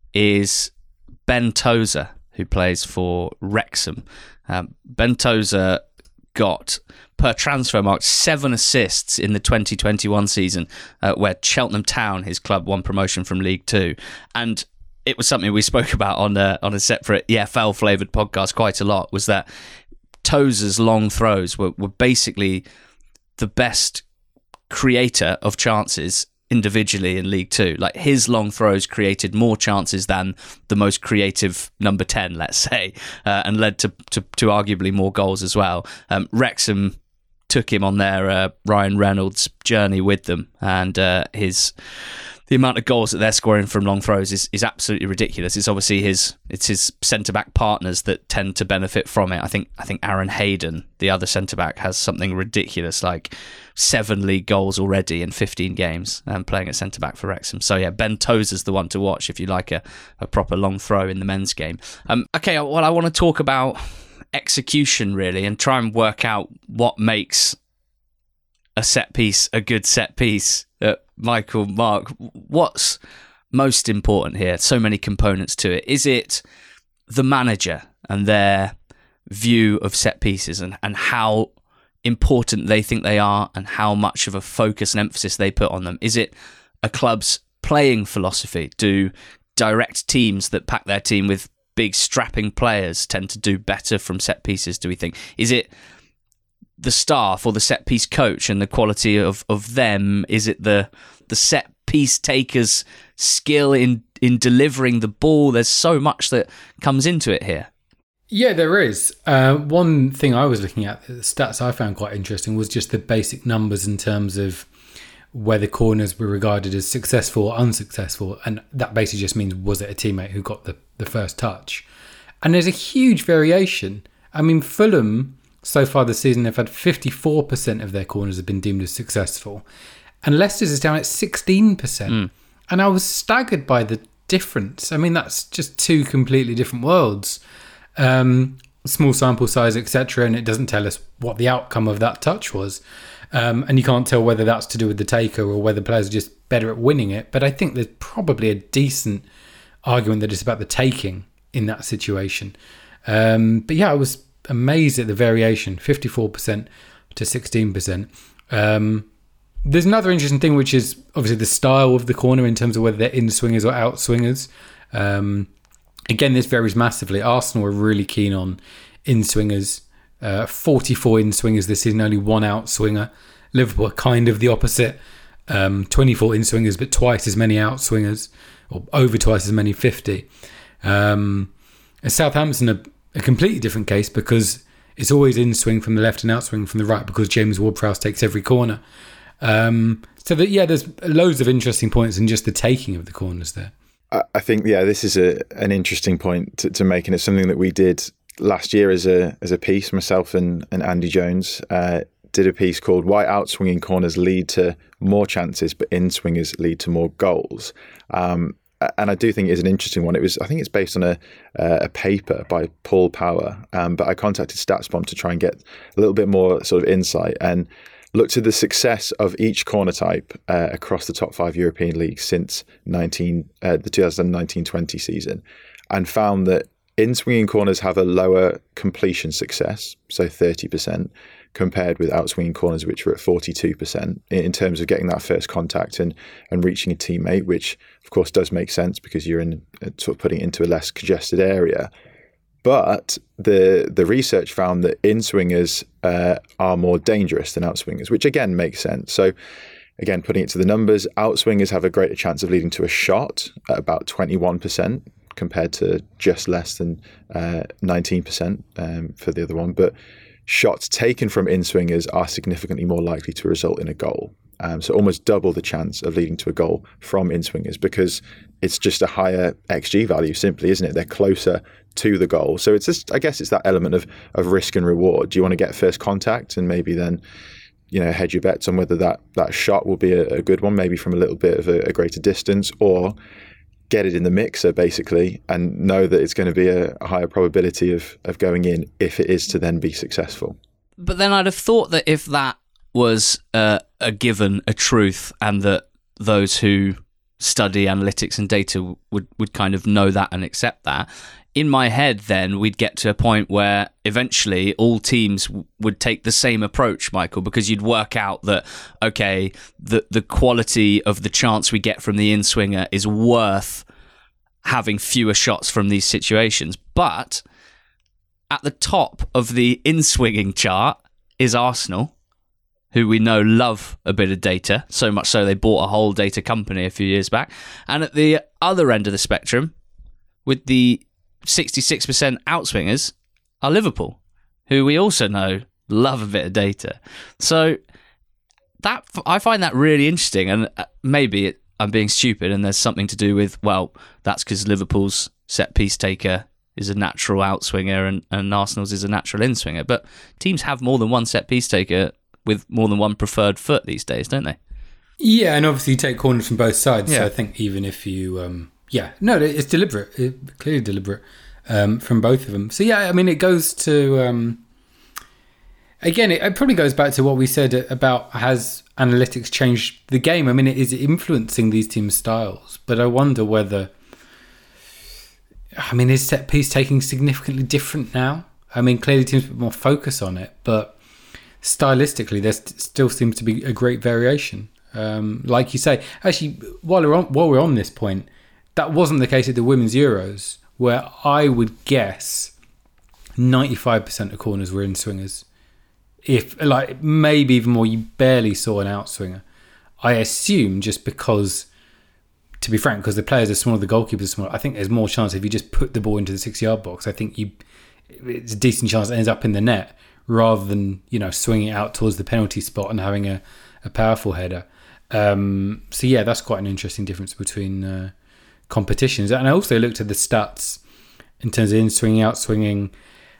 is Ben Tozer, who plays for Wrexham. Um, Ben Tozer got, per transfer mark, seven assists in the twenty twenty-one season, uh, where Cheltenham Town, his club, won promotion from League Two. And it was something we spoke about on a, on a separate E F L-flavoured podcast quite a lot, was that Tozer's long throws were, were basically the best creator of chances individually in League Two. Like, his long throws created more chances than the most creative number ten, let's say, uh, and led to, to to arguably more goals as well. Um, Wrexham took him on their uh, Ryan Reynolds journey with them, and uh, his the amount of goals that they're scoring from long throws is, is absolutely ridiculous. It's obviously his it's his centre back partners that tend to benefit from it. I think I think Aaron Hayden, the other centre back, has something ridiculous like seven league goals already in fifteen games, um, playing at centre back for Wrexham. So yeah, Ben Tozer's the one to watch if you like a, a proper long throw in the men's game. Um, okay, well, I want to talk about execution really, and try and work out what makes a set piece a good set piece. Uh, Michael, Mark, what's most important here? So many components to it. Is it the manager and their view of set pieces and, and how important they think they are and how much of a focus and emphasis they put on them? Is it a club's playing philosophy? Do direct teams that pack their team with big strapping players tend to do better from set pieces, do we think? Is it the staff or the set piece coach and the quality of, of them? Is it the the set piece taker's skill in, in delivering the ball? There's so much that comes into it here. Yeah, there is. Uh, one thing I was looking at, the stats I found quite interesting, was just the basic numbers in terms of whether corners were regarded as successful or unsuccessful. And that basically just means, was it a teammate who got the, the first touch? And there's a huge variation. I mean, Fulham, so far this season, they've had fifty-four percent of their corners have been deemed as successful. And Leicester's is down at sixteen percent. Mm. And I was staggered by the difference. I mean, that's just two completely different worlds. Um, small sample size, et cetera, and it doesn't tell us what the outcome of that touch was. Um, and you can't tell whether that's to do with the taker or whether players are just better at winning it. But I think there's probably a decent argument that it's about the taking in that situation. Um, but yeah, I was amazed at the variation, fifty-four percent to sixteen percent. Um, there's another interesting thing, which is obviously the style of the corner in terms of whether they're in swingers or out swingers. Um, again, this varies massively. Arsenal are really keen on in swingers. Uh, forty-four in swingers this season, only one out swinger. Liverpool are kind of the opposite. Um, twenty-four in swingers, but twice as many out swingers, or over twice as many, fifty. Um, and Southampton are a completely different case because it's always in swing from the left and out swing from the right because James Ward-Prowse takes every corner. Um, so that yeah, there's loads of interesting points in just the taking of the corners there. I think yeah, this is a an interesting point to, to make, and it's something that we did last year as a as a piece. Myself and, and Andy Jones uh, did a piece called "Why Outswinging Corners Lead to More Chances, but In-Swingers Lead to More Goals." Um, and I do think it is an interesting one. It was I think it's based on a uh, a paper by Paul Power, um, but I contacted StatsBomb to try and get a little bit more sort of insight and looked at the success of each corner type uh, across the top five European leagues since nineteen uh, the twenty nineteen twenty season, and found that in-swinging corners have a lower completion success, so thirty percent, compared with outswinging corners, which are at forty-two percent in terms of getting that first contact and, and reaching a teammate, which of course does make sense because you're in sort of putting it into a less congested area. But the the research found that in-swingers uh, are more dangerous than outswingers, which again makes sense. So again, putting it to the numbers, outswingers have a greater chance of leading to a shot at about twenty-one percent compared to just less than uh, nineteen percent um, for the other one. But shots taken from in-swingers are significantly more likely to result in a goal. Um, so almost double the chance of leading to a goal from in-swingers because it's just a higher X G value simply, isn't it? They're closer to the goal. So it's just, I guess it's that element of of risk and reward. Do you want to get first contact and maybe then, you know, hedge your bets on whether that, that shot will be a, a good one, maybe from a little bit of a, a greater distance, or get it in the mixer basically and know that it's going to be a, a higher probability of, of going in if it is to then be successful. But then I'd have thought that if that was uh, a given, a truth, and that those who study analytics and data would, would kind of know that and accept that, in my head then we'd get to a point where eventually all teams w- would take the same approach, Michael, because you'd work out that, okay, the, the quality of the chance we get from the in-swinger is worth having fewer shots from these situations. But at the top of the in-swinging chart is Arsenal, who we know love a bit of data, so much so they bought a whole data company a few years back. And at the other end of the spectrum, with the sixty-six percent outswingers, are Liverpool, who we also know love a bit of data. So that I find that really interesting, and maybe it, I'm being stupid and there's something to do with, well, that's because Liverpool's set-piece taker is a natural outswinger and, and Arsenal's is a natural in-swinger. But teams have more than one set-piece taker with more than one preferred foot these days, don't they? Yeah, and obviously you take corners from both sides. Yeah. So I think even if you... Um, yeah, no, it's deliberate. It, clearly deliberate um, from both of them. So yeah, I mean, it goes to... Um, again, it, it probably goes back to what we said about has analytics changed the game. I mean, it is influencing these teams' styles, but I wonder whether... I mean, is set piece taking significantly different now? I mean, clearly teams put more focus on it, but stylistically, there st- still seems to be a great variation. Um, like you say, actually, while we're on, while we're on this point, that wasn't the case at the Women's Euros, where I would guess ninety-five percent of corners were in swingers. If, like, maybe even more, you barely saw an outswinger. I assume just because, to be frank, because the players are smaller, the goalkeepers are smaller, I think there's more chance if you just put the ball into the six-yard box. I think you, it's a decent chance it ends up in the net rather than, you know, swinging it out towards the penalty spot and having a, a powerful header. Um, so, yeah, that's quite an interesting difference between uh, competitions. And I also looked at the stats in terms of in-swinging, out-swinging,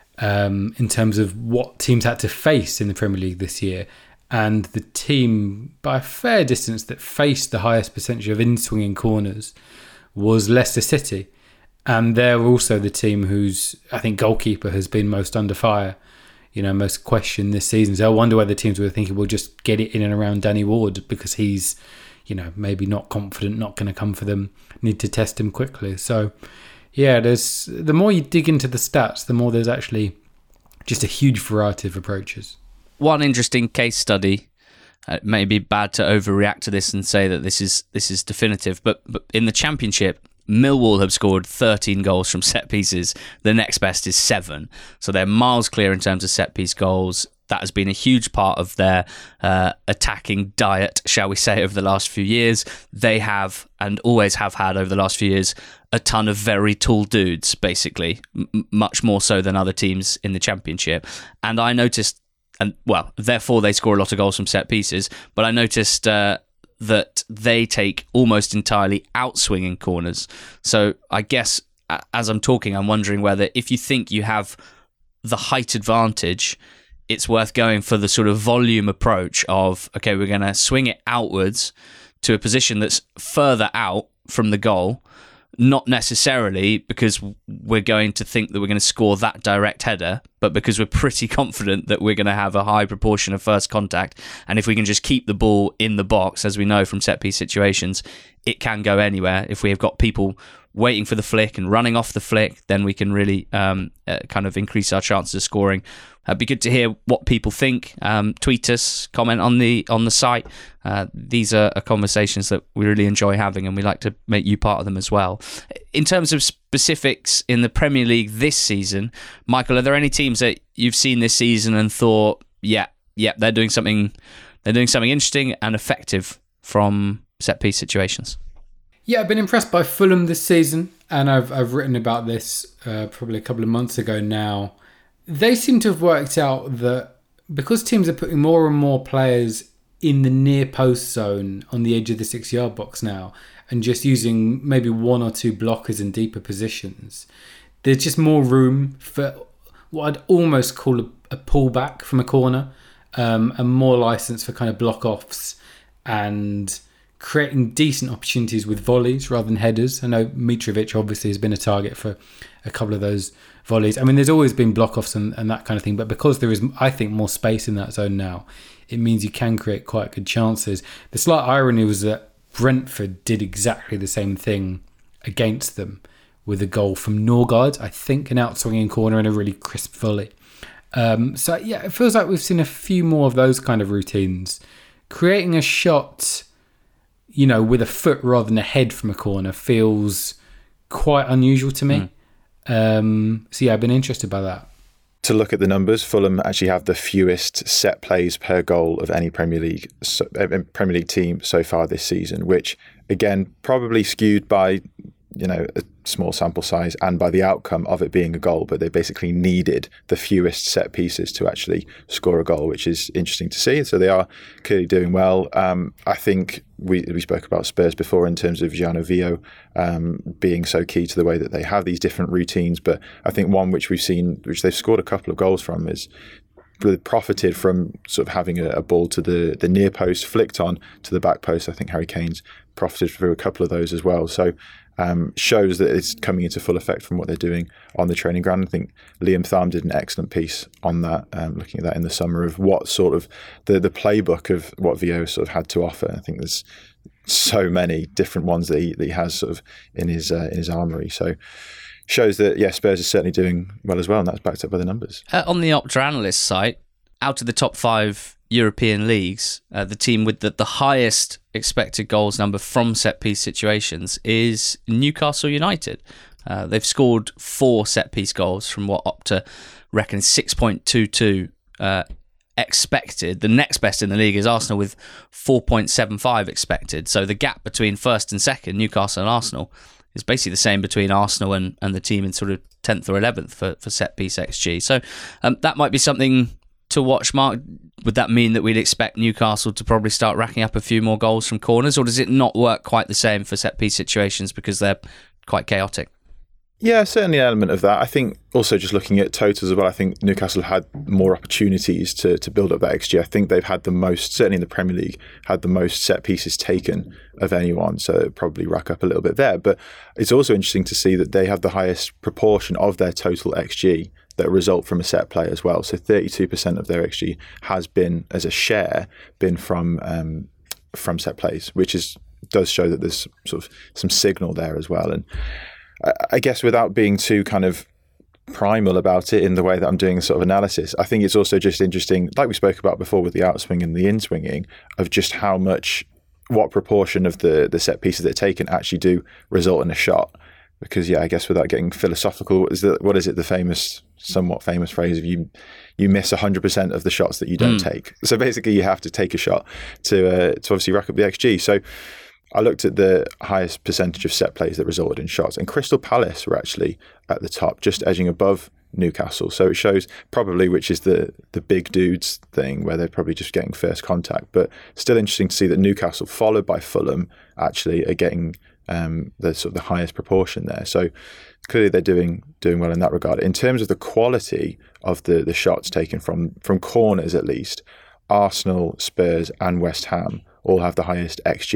um, in terms of what teams had to face in the Premier League this year. And the team, by a fair distance, that faced the highest percentage of in-swinging corners was Leicester City. And they're also the team whose, I think, goalkeeper has been most under fire, you know, most questioned this season. So I wonder whether teams were thinking, we'll just get it in and around Danny Ward because he's, you know, maybe not confident, not going to come for them, need to test him quickly. So, yeah, there's the more you dig into the stats, the more there's actually just a huge variety of approaches. One interesting case study. Uh, it may be bad to overreact to this and say that this is this is definitive, but, but in the Championship, Millwall have scored thirteen goals from set pieces. The next best is seven. So they're miles clear in terms of set piece goals. That has been a huge part of their uh, attacking diet, shall we say, over the last few years. They have, and always have had over the last few years, a ton of very tall dudes, basically, m- much more so than other teams in the Championship. And I noticed, and well, therefore they score a lot of goals from set pieces, but I noticed uh, that they take almost entirely out-swinging corners. So I guess as I'm talking, I'm wondering whether if you think you have the height advantage, it's worth going for the sort of volume approach of, okay, we're going to swing it outwards to a position that's further out from the goal, not necessarily because we're going to think that we're going to score that direct header, but because we're pretty confident that we're going to have a high proportion of first contact. And if we can just keep the ball in the box, as we know from set-piece situations, it can go anywhere if we have got people waiting for the flick and running off the flick, then we can really um, uh, kind of increase our chances of scoring. It'd be good to hear what people think. Um, tweet us, comment on the on the site. Uh, these are, are conversations that we really enjoy having, and we like to make you part of them as well. In terms of specifics in the Premier League this season, Michael, are there any teams that you've seen this season and thought, yeah, yeah, they're doing something, they're doing something interesting and effective from set piece situations? Yeah, I've been impressed by Fulham this season, and I've I've written about this uh, probably a couple of months ago now. They seem to have worked out that because teams are putting more and more players in the near post zone on the edge of the six-yard box now, and just using maybe one or two blockers in deeper positions, there's just more room for what I'd almost call a, a pullback from a corner, um, and more license for kind of block-offs and creating decent opportunities with volleys rather than headers. I know Mitrovic obviously has been a target for a couple of those volleys. I mean, there's always been block-offs and, and that kind of thing, but because there is, I think, more space in that zone now, it means you can create quite good chances. The slight irony was that Brentford did exactly the same thing against them with a goal from Norgard, I think, an out-swinging corner and a really crisp volley. Um, so, yeah, it feels like we've seen a few more of those kind of routines. Creating a shot, you know, with a foot rather than a head from a corner feels quite unusual to me. Mm. Um, so yeah, I've been interested by that. To look at the numbers, Fulham actually have the fewest set plays per goal of any Premier League Premier League team so far this season, which again probably skewed by, you know, a small sample size and by the outcome of it being a goal, but they basically needed the fewest set pieces to actually score a goal, which is interesting to see. So they are clearly doing well. Um, I think we we spoke about Spurs before in terms of Gianni Vio um, being so key to the way that they have these different routines, but I think one which we've seen, which they've scored a couple of goals from, is really profited from sort of having a, a ball to the, the near post flicked on to the back post. I think Harry Kane's profited through a couple of those as well. So Um, shows that it's coming into full effect from what they're doing on the training ground. I think Liam Tharm did an excellent piece on that, um, looking at that in the summer of what sort of the, the playbook of what Vio sort of had to offer. I think there's so many different ones that he, that he has sort of in his uh, in his armoury. So shows that, yeah, Spurs is certainly doing well as well, and that's backed up by the numbers. Uh, on the Opta Analyst site, out of the top five European leagues, uh, the team with the, the highest expected goals number from set-piece situations is Newcastle United. Uh, they've scored four set-piece goals from what Opta reckons six point two two uh, expected. The next best in the league is Arsenal with four point seven five expected. So the gap between first and second, Newcastle and Arsenal, is basically the same between Arsenal and, and the team in sort of tenth or eleventh for, for set-piece X G. So um, that might be something to watch, Mark. Would that mean that we'd expect Newcastle to probably start racking up a few more goals from corners, or does it not work quite the same for set-piece situations because they're quite chaotic? Yeah, certainly an element of that. I think also just looking at totals as well, I think Newcastle had more opportunities to to build up that X G. I think they've had the most, certainly in the Premier League, had the most set pieces taken of anyone, so it'd probably rack up a little bit there. But it's also interesting to see that they have the highest proportion of their total X G that result from a set play as well. So thirty-two percent of their X G has been, as a share, been from um, from set plays, which is does show that there's sort of some signal there as well. And I guess without being too kind of primal about it in the way that I'm doing sort of analysis, I think it's also just interesting, like we spoke about before with the outswing and the inswinging, of just how much, what proportion of the, the set pieces that are taken actually do result in a shot. Because, yeah, I guess without getting philosophical, is the, what is it, the famous, somewhat famous phrase of you you miss one hundred percent of the shots that you don't mm. take. So basically you have to take a shot to uh, to obviously rack up the X G. So I looked at the highest percentage of set plays that resulted in shots, and Crystal Palace were actually at the top, just edging above Newcastle. So it shows probably which is the the big dudes thing, where they're probably just getting first contact. But still interesting to see that Newcastle, followed by Fulham, actually are getting um, the sort of the highest proportion there. So clearly they're doing doing well in that regard. In terms of the quality of the the shots taken from from corners, at least, Arsenal, Spurs, and West Ham all have the highest X G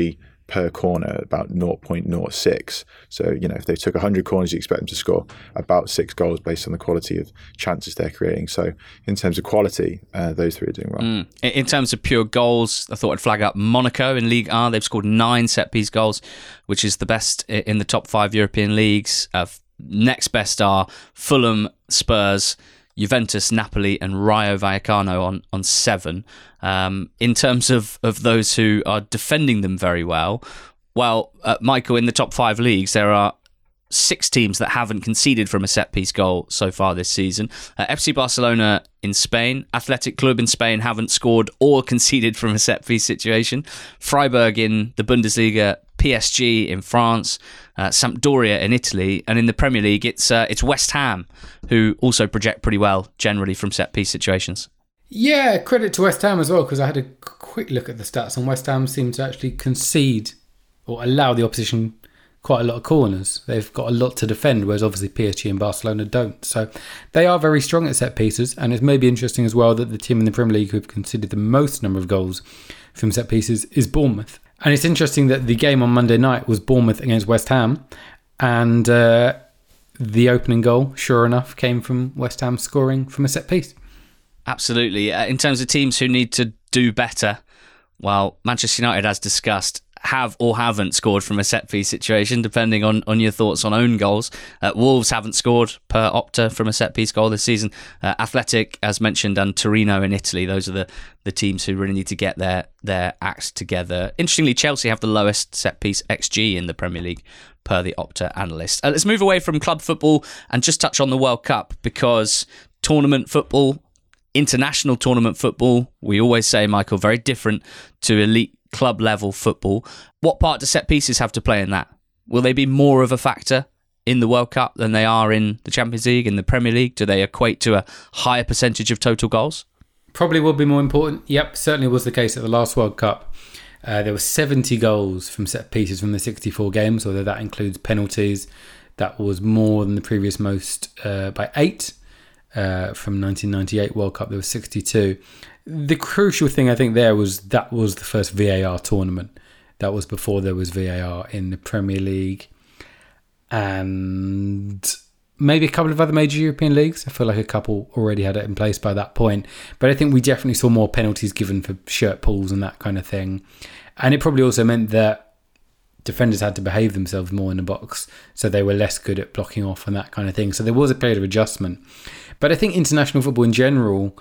per corner, about zero point zero six. So, you know, if they took one hundred corners, you expect them to score about six goals based on the quality of chances they're creating. So in terms of quality, uh, those three are doing well. Mm. In terms of pure goals, I thought I'd flag up Monaco in Ligue one. They've scored nine set-piece goals, which is the best in the top five European leagues. Uh, next best are Fulham, Spurs, Juventus, Napoli and Rayo Vallecano on, on seven. Um, in terms of, of those who are defending them very well, well, uh, Michael, in the top five leagues, there are six teams that haven't conceded from a set-piece goal so far this season. Uh, F C Barcelona in Spain, Athletic Club in Spain haven't scored or conceded from a set-piece situation. Freiburg in the Bundesliga, P S G in France, uh, Sampdoria in Italy, and in the Premier League, it's uh, it's West Ham who also project pretty well generally from set-piece situations. Yeah, credit to West Ham as well, because I had a quick look at the stats, and West Ham seem to actually concede or allow the opposition quite a lot of corners. They've got a lot to defend, whereas obviously P S G and Barcelona don't. So they are very strong at set pieces, and it's maybe interesting as well that the team in the Premier League who've conceded the most number of goals from set pieces is Bournemouth. And it's interesting that the game on Monday night was Bournemouth against West Ham, and uh, the opening goal, sure enough, came from West Ham scoring from a set piece. Absolutely. Uh, in terms of teams who need to do better, well, Manchester United, as discussed, have or haven't scored from a set-piece situation, depending on, on your thoughts on own goals. Uh, Wolves haven't scored per Opta from a set-piece goal this season. Uh, Athletic, as mentioned, and Torino in Italy, those are the, the teams who really need to get their, their acts together. Interestingly, Chelsea have the lowest set-piece X G in the Premier League per the Opta analyst. Uh, let's move away from club football and just touch on the World Cup, because tournament football, international tournament football, we always say, Michael, very different to elite club level football. What part do set pieces have to play in that? Will they be more of a factor in the World Cup than they are in the Champions League, in the Premier League? Do they equate to a higher percentage of total goals? Probably will be more important. Yep, certainly was the case at the last World Cup. Uh, there were seventy goals from set pieces from the sixty-four games, although that includes penalties. That was more than the previous most uh, by eight. Uh, from nineteen ninety-eight World Cup, there was sixty-two. The crucial thing, I think, there was that was the first V A R tournament. That was before there was V A R in the Premier League and maybe a couple of other major European leagues. I feel like a couple already had it in place by that point. But I think we definitely saw more penalties given for shirt pulls and that kind of thing. And it probably also meant that defenders had to behave themselves more in the box, so they were less good at blocking off and that kind of thing. So there was a period of adjustment. But I think international football in general,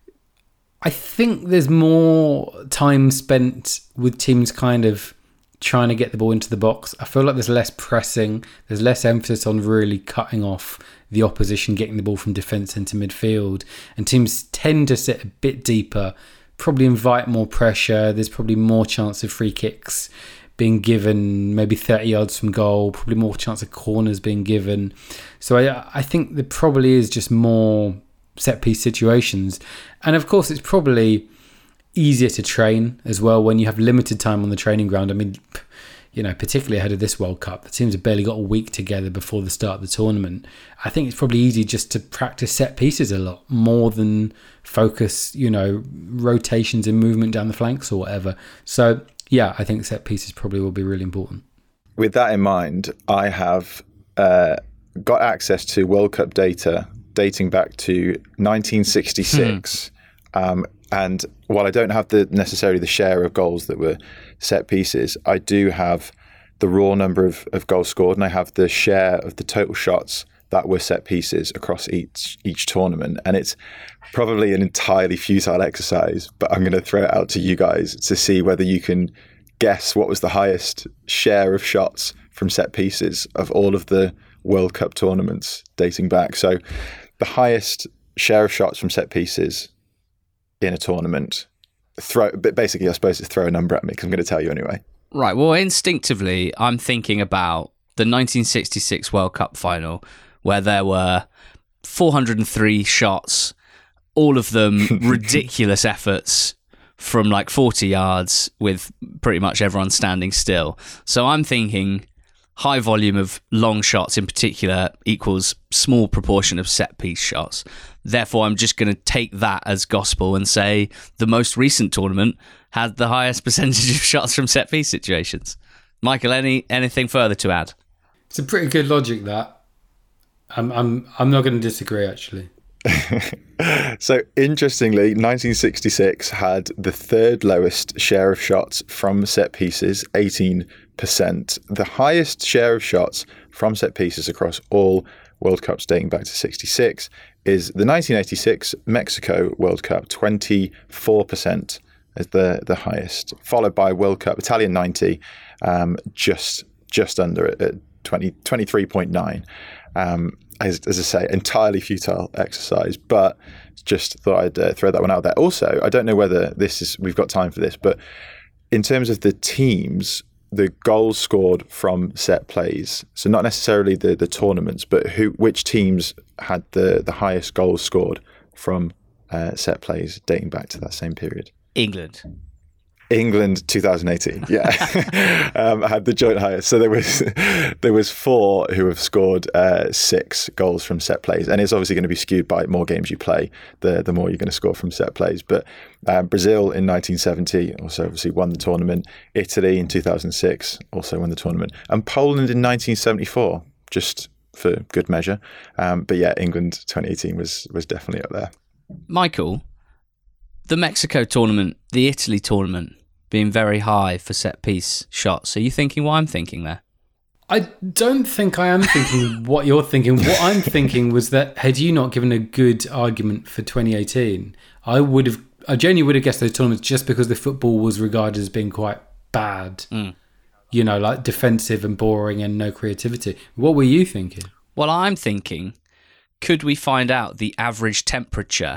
I think there's more time spent with teams kind of trying to get the ball into the box. I feel like there's less pressing. There's less emphasis on really cutting off the opposition, getting the ball from defence into midfield. And teams tend to sit a bit deeper, probably invite more pressure. There's probably more chance of free kicks being given, maybe thirty yards from goal, probably more chance of corners being given. So I, I think there probably is just more set-piece situations. And of course, it's probably easier to train as well when you have limited time on the training ground. I mean, you know, particularly ahead of this World Cup, the teams have barely got a week together before the start of the tournament. I think it's probably easy just to practice set pieces a lot more than focus, you know, rotations and movement down the flanks or whatever. So yeah, I think set pieces probably will be really important. With that in mind, I have uh, got access to World Cup data dating back to nineteen sixty-six. Hmm. Um, and while I don't have the necessarily the share of goals that were set pieces, I do have the raw number of, of goals scored, and I have the share of the total shots that were set pieces across each each tournament. And it's probably an entirely futile exercise, but I'm going to throw it out to you guys to see whether you can guess what was the highest share of shots from set pieces of all of the World Cup tournaments dating back. So the highest share of shots from set pieces in a tournament, throw but basically I suppose it's throw a number at me because I'm going to tell you anyway. Right, well, instinctively I'm thinking about the nineteen sixty-six World Cup final where there were four hundred three shots, all of them ridiculous efforts from like forty yards with pretty much everyone standing still. So I'm thinking high volume of long shots in particular equals small proportion of set piece shots. Therefore, I'm just going to take that as gospel and say the most recent tournament had the highest percentage of shots from set piece situations. Michael, any anything further to add? It's a pretty good logic, that. I'm I'm I'm not going to disagree, actually. So interestingly, nineteen sixty-six had the third lowest share of shots from set pieces, eighteen percent. The highest share of shots from set pieces across all World Cups dating back to sixty-six is the nineteen eighty-six Mexico World Cup, twenty-four percent is the, the highest, followed by World Cup Italian ninety, um, just just under it at twenty, twenty-three point nine. Um, as, as I say, entirely futile exercise, but just thought I'd uh, throw that one out there. Also, I don't know whether this is, we've got time for this, but in terms of the teams, the goals scored from set plays, so not necessarily the, the tournaments, but who, which teams had the, the highest goals scored from uh, set plays dating back to that same period? England. England twenty eighteen, yeah, um, had the joint highest. So there was there was four who have scored uh, six goals from set plays, and it's obviously going to be skewed by more games you play, the the more you're going to score from set plays. But uh, Brazil in nineteen seventy also obviously won the tournament. Italy in two thousand six also won the tournament, and Poland in nineteen seventy-four, just for good measure. Um, but yeah, England twenty eighteen was was definitely up there. Michael, the Mexico tournament, the Italy tournament, being very high for set-piece shots. Are you thinking what I'm thinking there? I don't think I am thinking what you're thinking. What I'm thinking was that had you not given a good argument for twenty eighteen, I would have, I genuinely would have guessed those tournaments just because the football was regarded as being quite bad. Mm. You know, like defensive and boring and no creativity. What were you thinking? Well, I'm thinking, could we find out the average temperature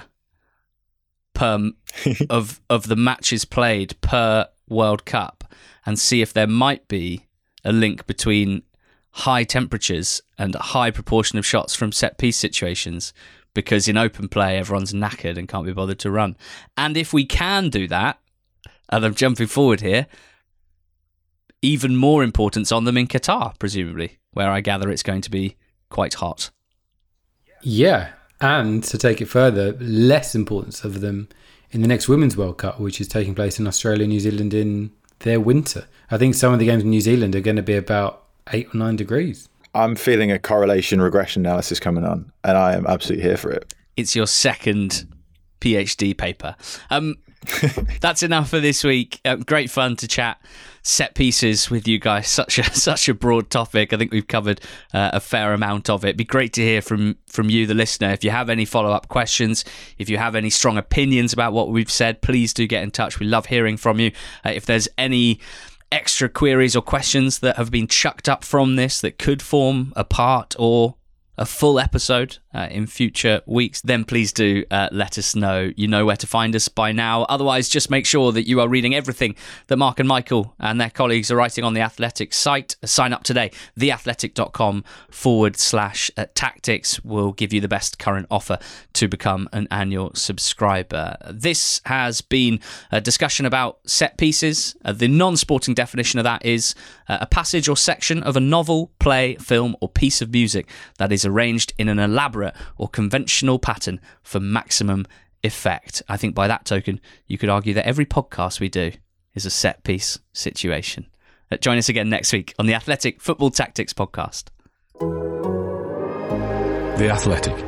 per of of the matches played per World Cup and see if there might be a link between high temperatures and a high proportion of shots from set piece situations, because in open play everyone's knackered and can't be bothered to run. And if we can do that, and I'm jumping forward here, even more importance on them in Qatar, presumably, where I gather it's going to be quite hot. Yeah. And to take it further, less importance of them in the next Women's World Cup, which is taking place in Australia and New Zealand in their winter. I think some of the games in New Zealand are going to be about eight or nine degrees. I'm feeling a correlation regression analysis coming on, and I am absolutely here for it. It's your second PhD paper. Um, that's enough for this week. Uh, great fun to chat set pieces with you guys. Such a such a broad topic. I think we've covered uh, a fair amount of it. It'd be great to hear from from you, the listener. If you have any follow-up questions, if you have any strong opinions about what we've said, please do get in touch. We love hearing from you. Uh, if there's any extra queries or questions that have been chucked up from this that could form a part or a full episode uh, in future weeks, then please do uh, let us know. You know where to find us by now. Otherwise, just make sure that you are reading everything that Mark and Michael and their colleagues are writing on The Athletic site. Sign up today. theathletic.com forward slash tactics will give you the best current offer to become an annual subscriber. This has been a discussion about set pieces. Uh, the non-sporting definition of that is uh, a passage or section of a novel, play, film, or piece of music that is arranged in an elaborate or conventional pattern for maximum effect. I think by that token, you could argue that every podcast we do is a set piece situation. Uh, join us again next week on the Athletic Football Tactics podcast. The Athletic.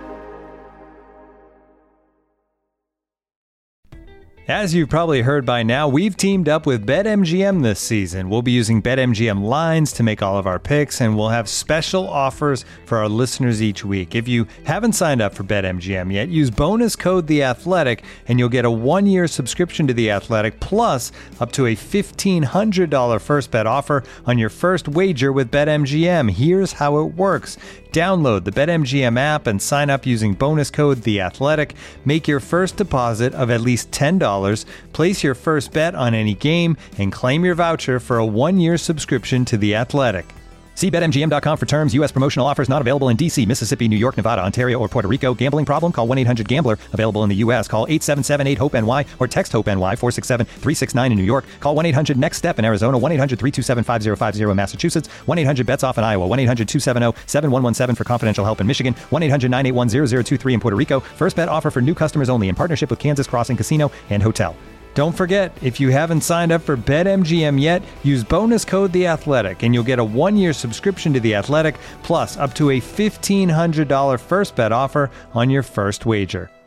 As you've probably heard by now, we've teamed up with BetMGM this season. We'll be using BetMGM lines to make all of our picks, and we'll have special offers for our listeners each week. If you haven't signed up for BetMGM yet, use bonus code The Athletic, and you'll get a one-year subscription to The Athletic, plus up to a fifteen hundred dollars first bet offer on your first wager with BetMGM. Here's how it works. Download the BetMGM app and sign up using bonus code The Athletic. Make your first deposit of at least ten dollars, place your first bet on any game, and claim your voucher for a one-year subscription to The Athletic. See Bet M G M dot com for terms. U S promotional offers not available in D C, Mississippi, New York, Nevada, Ontario, or Puerto Rico. Gambling problem? Call one eight hundred gambler. Available in the U S. Call eight seven seven eight hope N Y or text HOPE-NY four six seven three six nine in New York. Call one eight hundred next step in Arizona. one eight hundred three two seven five zero five zero in Massachusetts. one eight hundred bets off in Iowa. one eight hundred two seven zero seven one one seven for confidential help in Michigan. one eight hundred nine eight one zero zero two three in Puerto Rico. First bet offer for new customers only in partnership with Kansas Crossing Casino and Hotel. Don't forget, if you haven't signed up for BetMGM yet, use bonus code The Athletic, and you'll get a one-year subscription to The Athletic, plus up to a fifteen hundred dollars first bet offer on your first wager.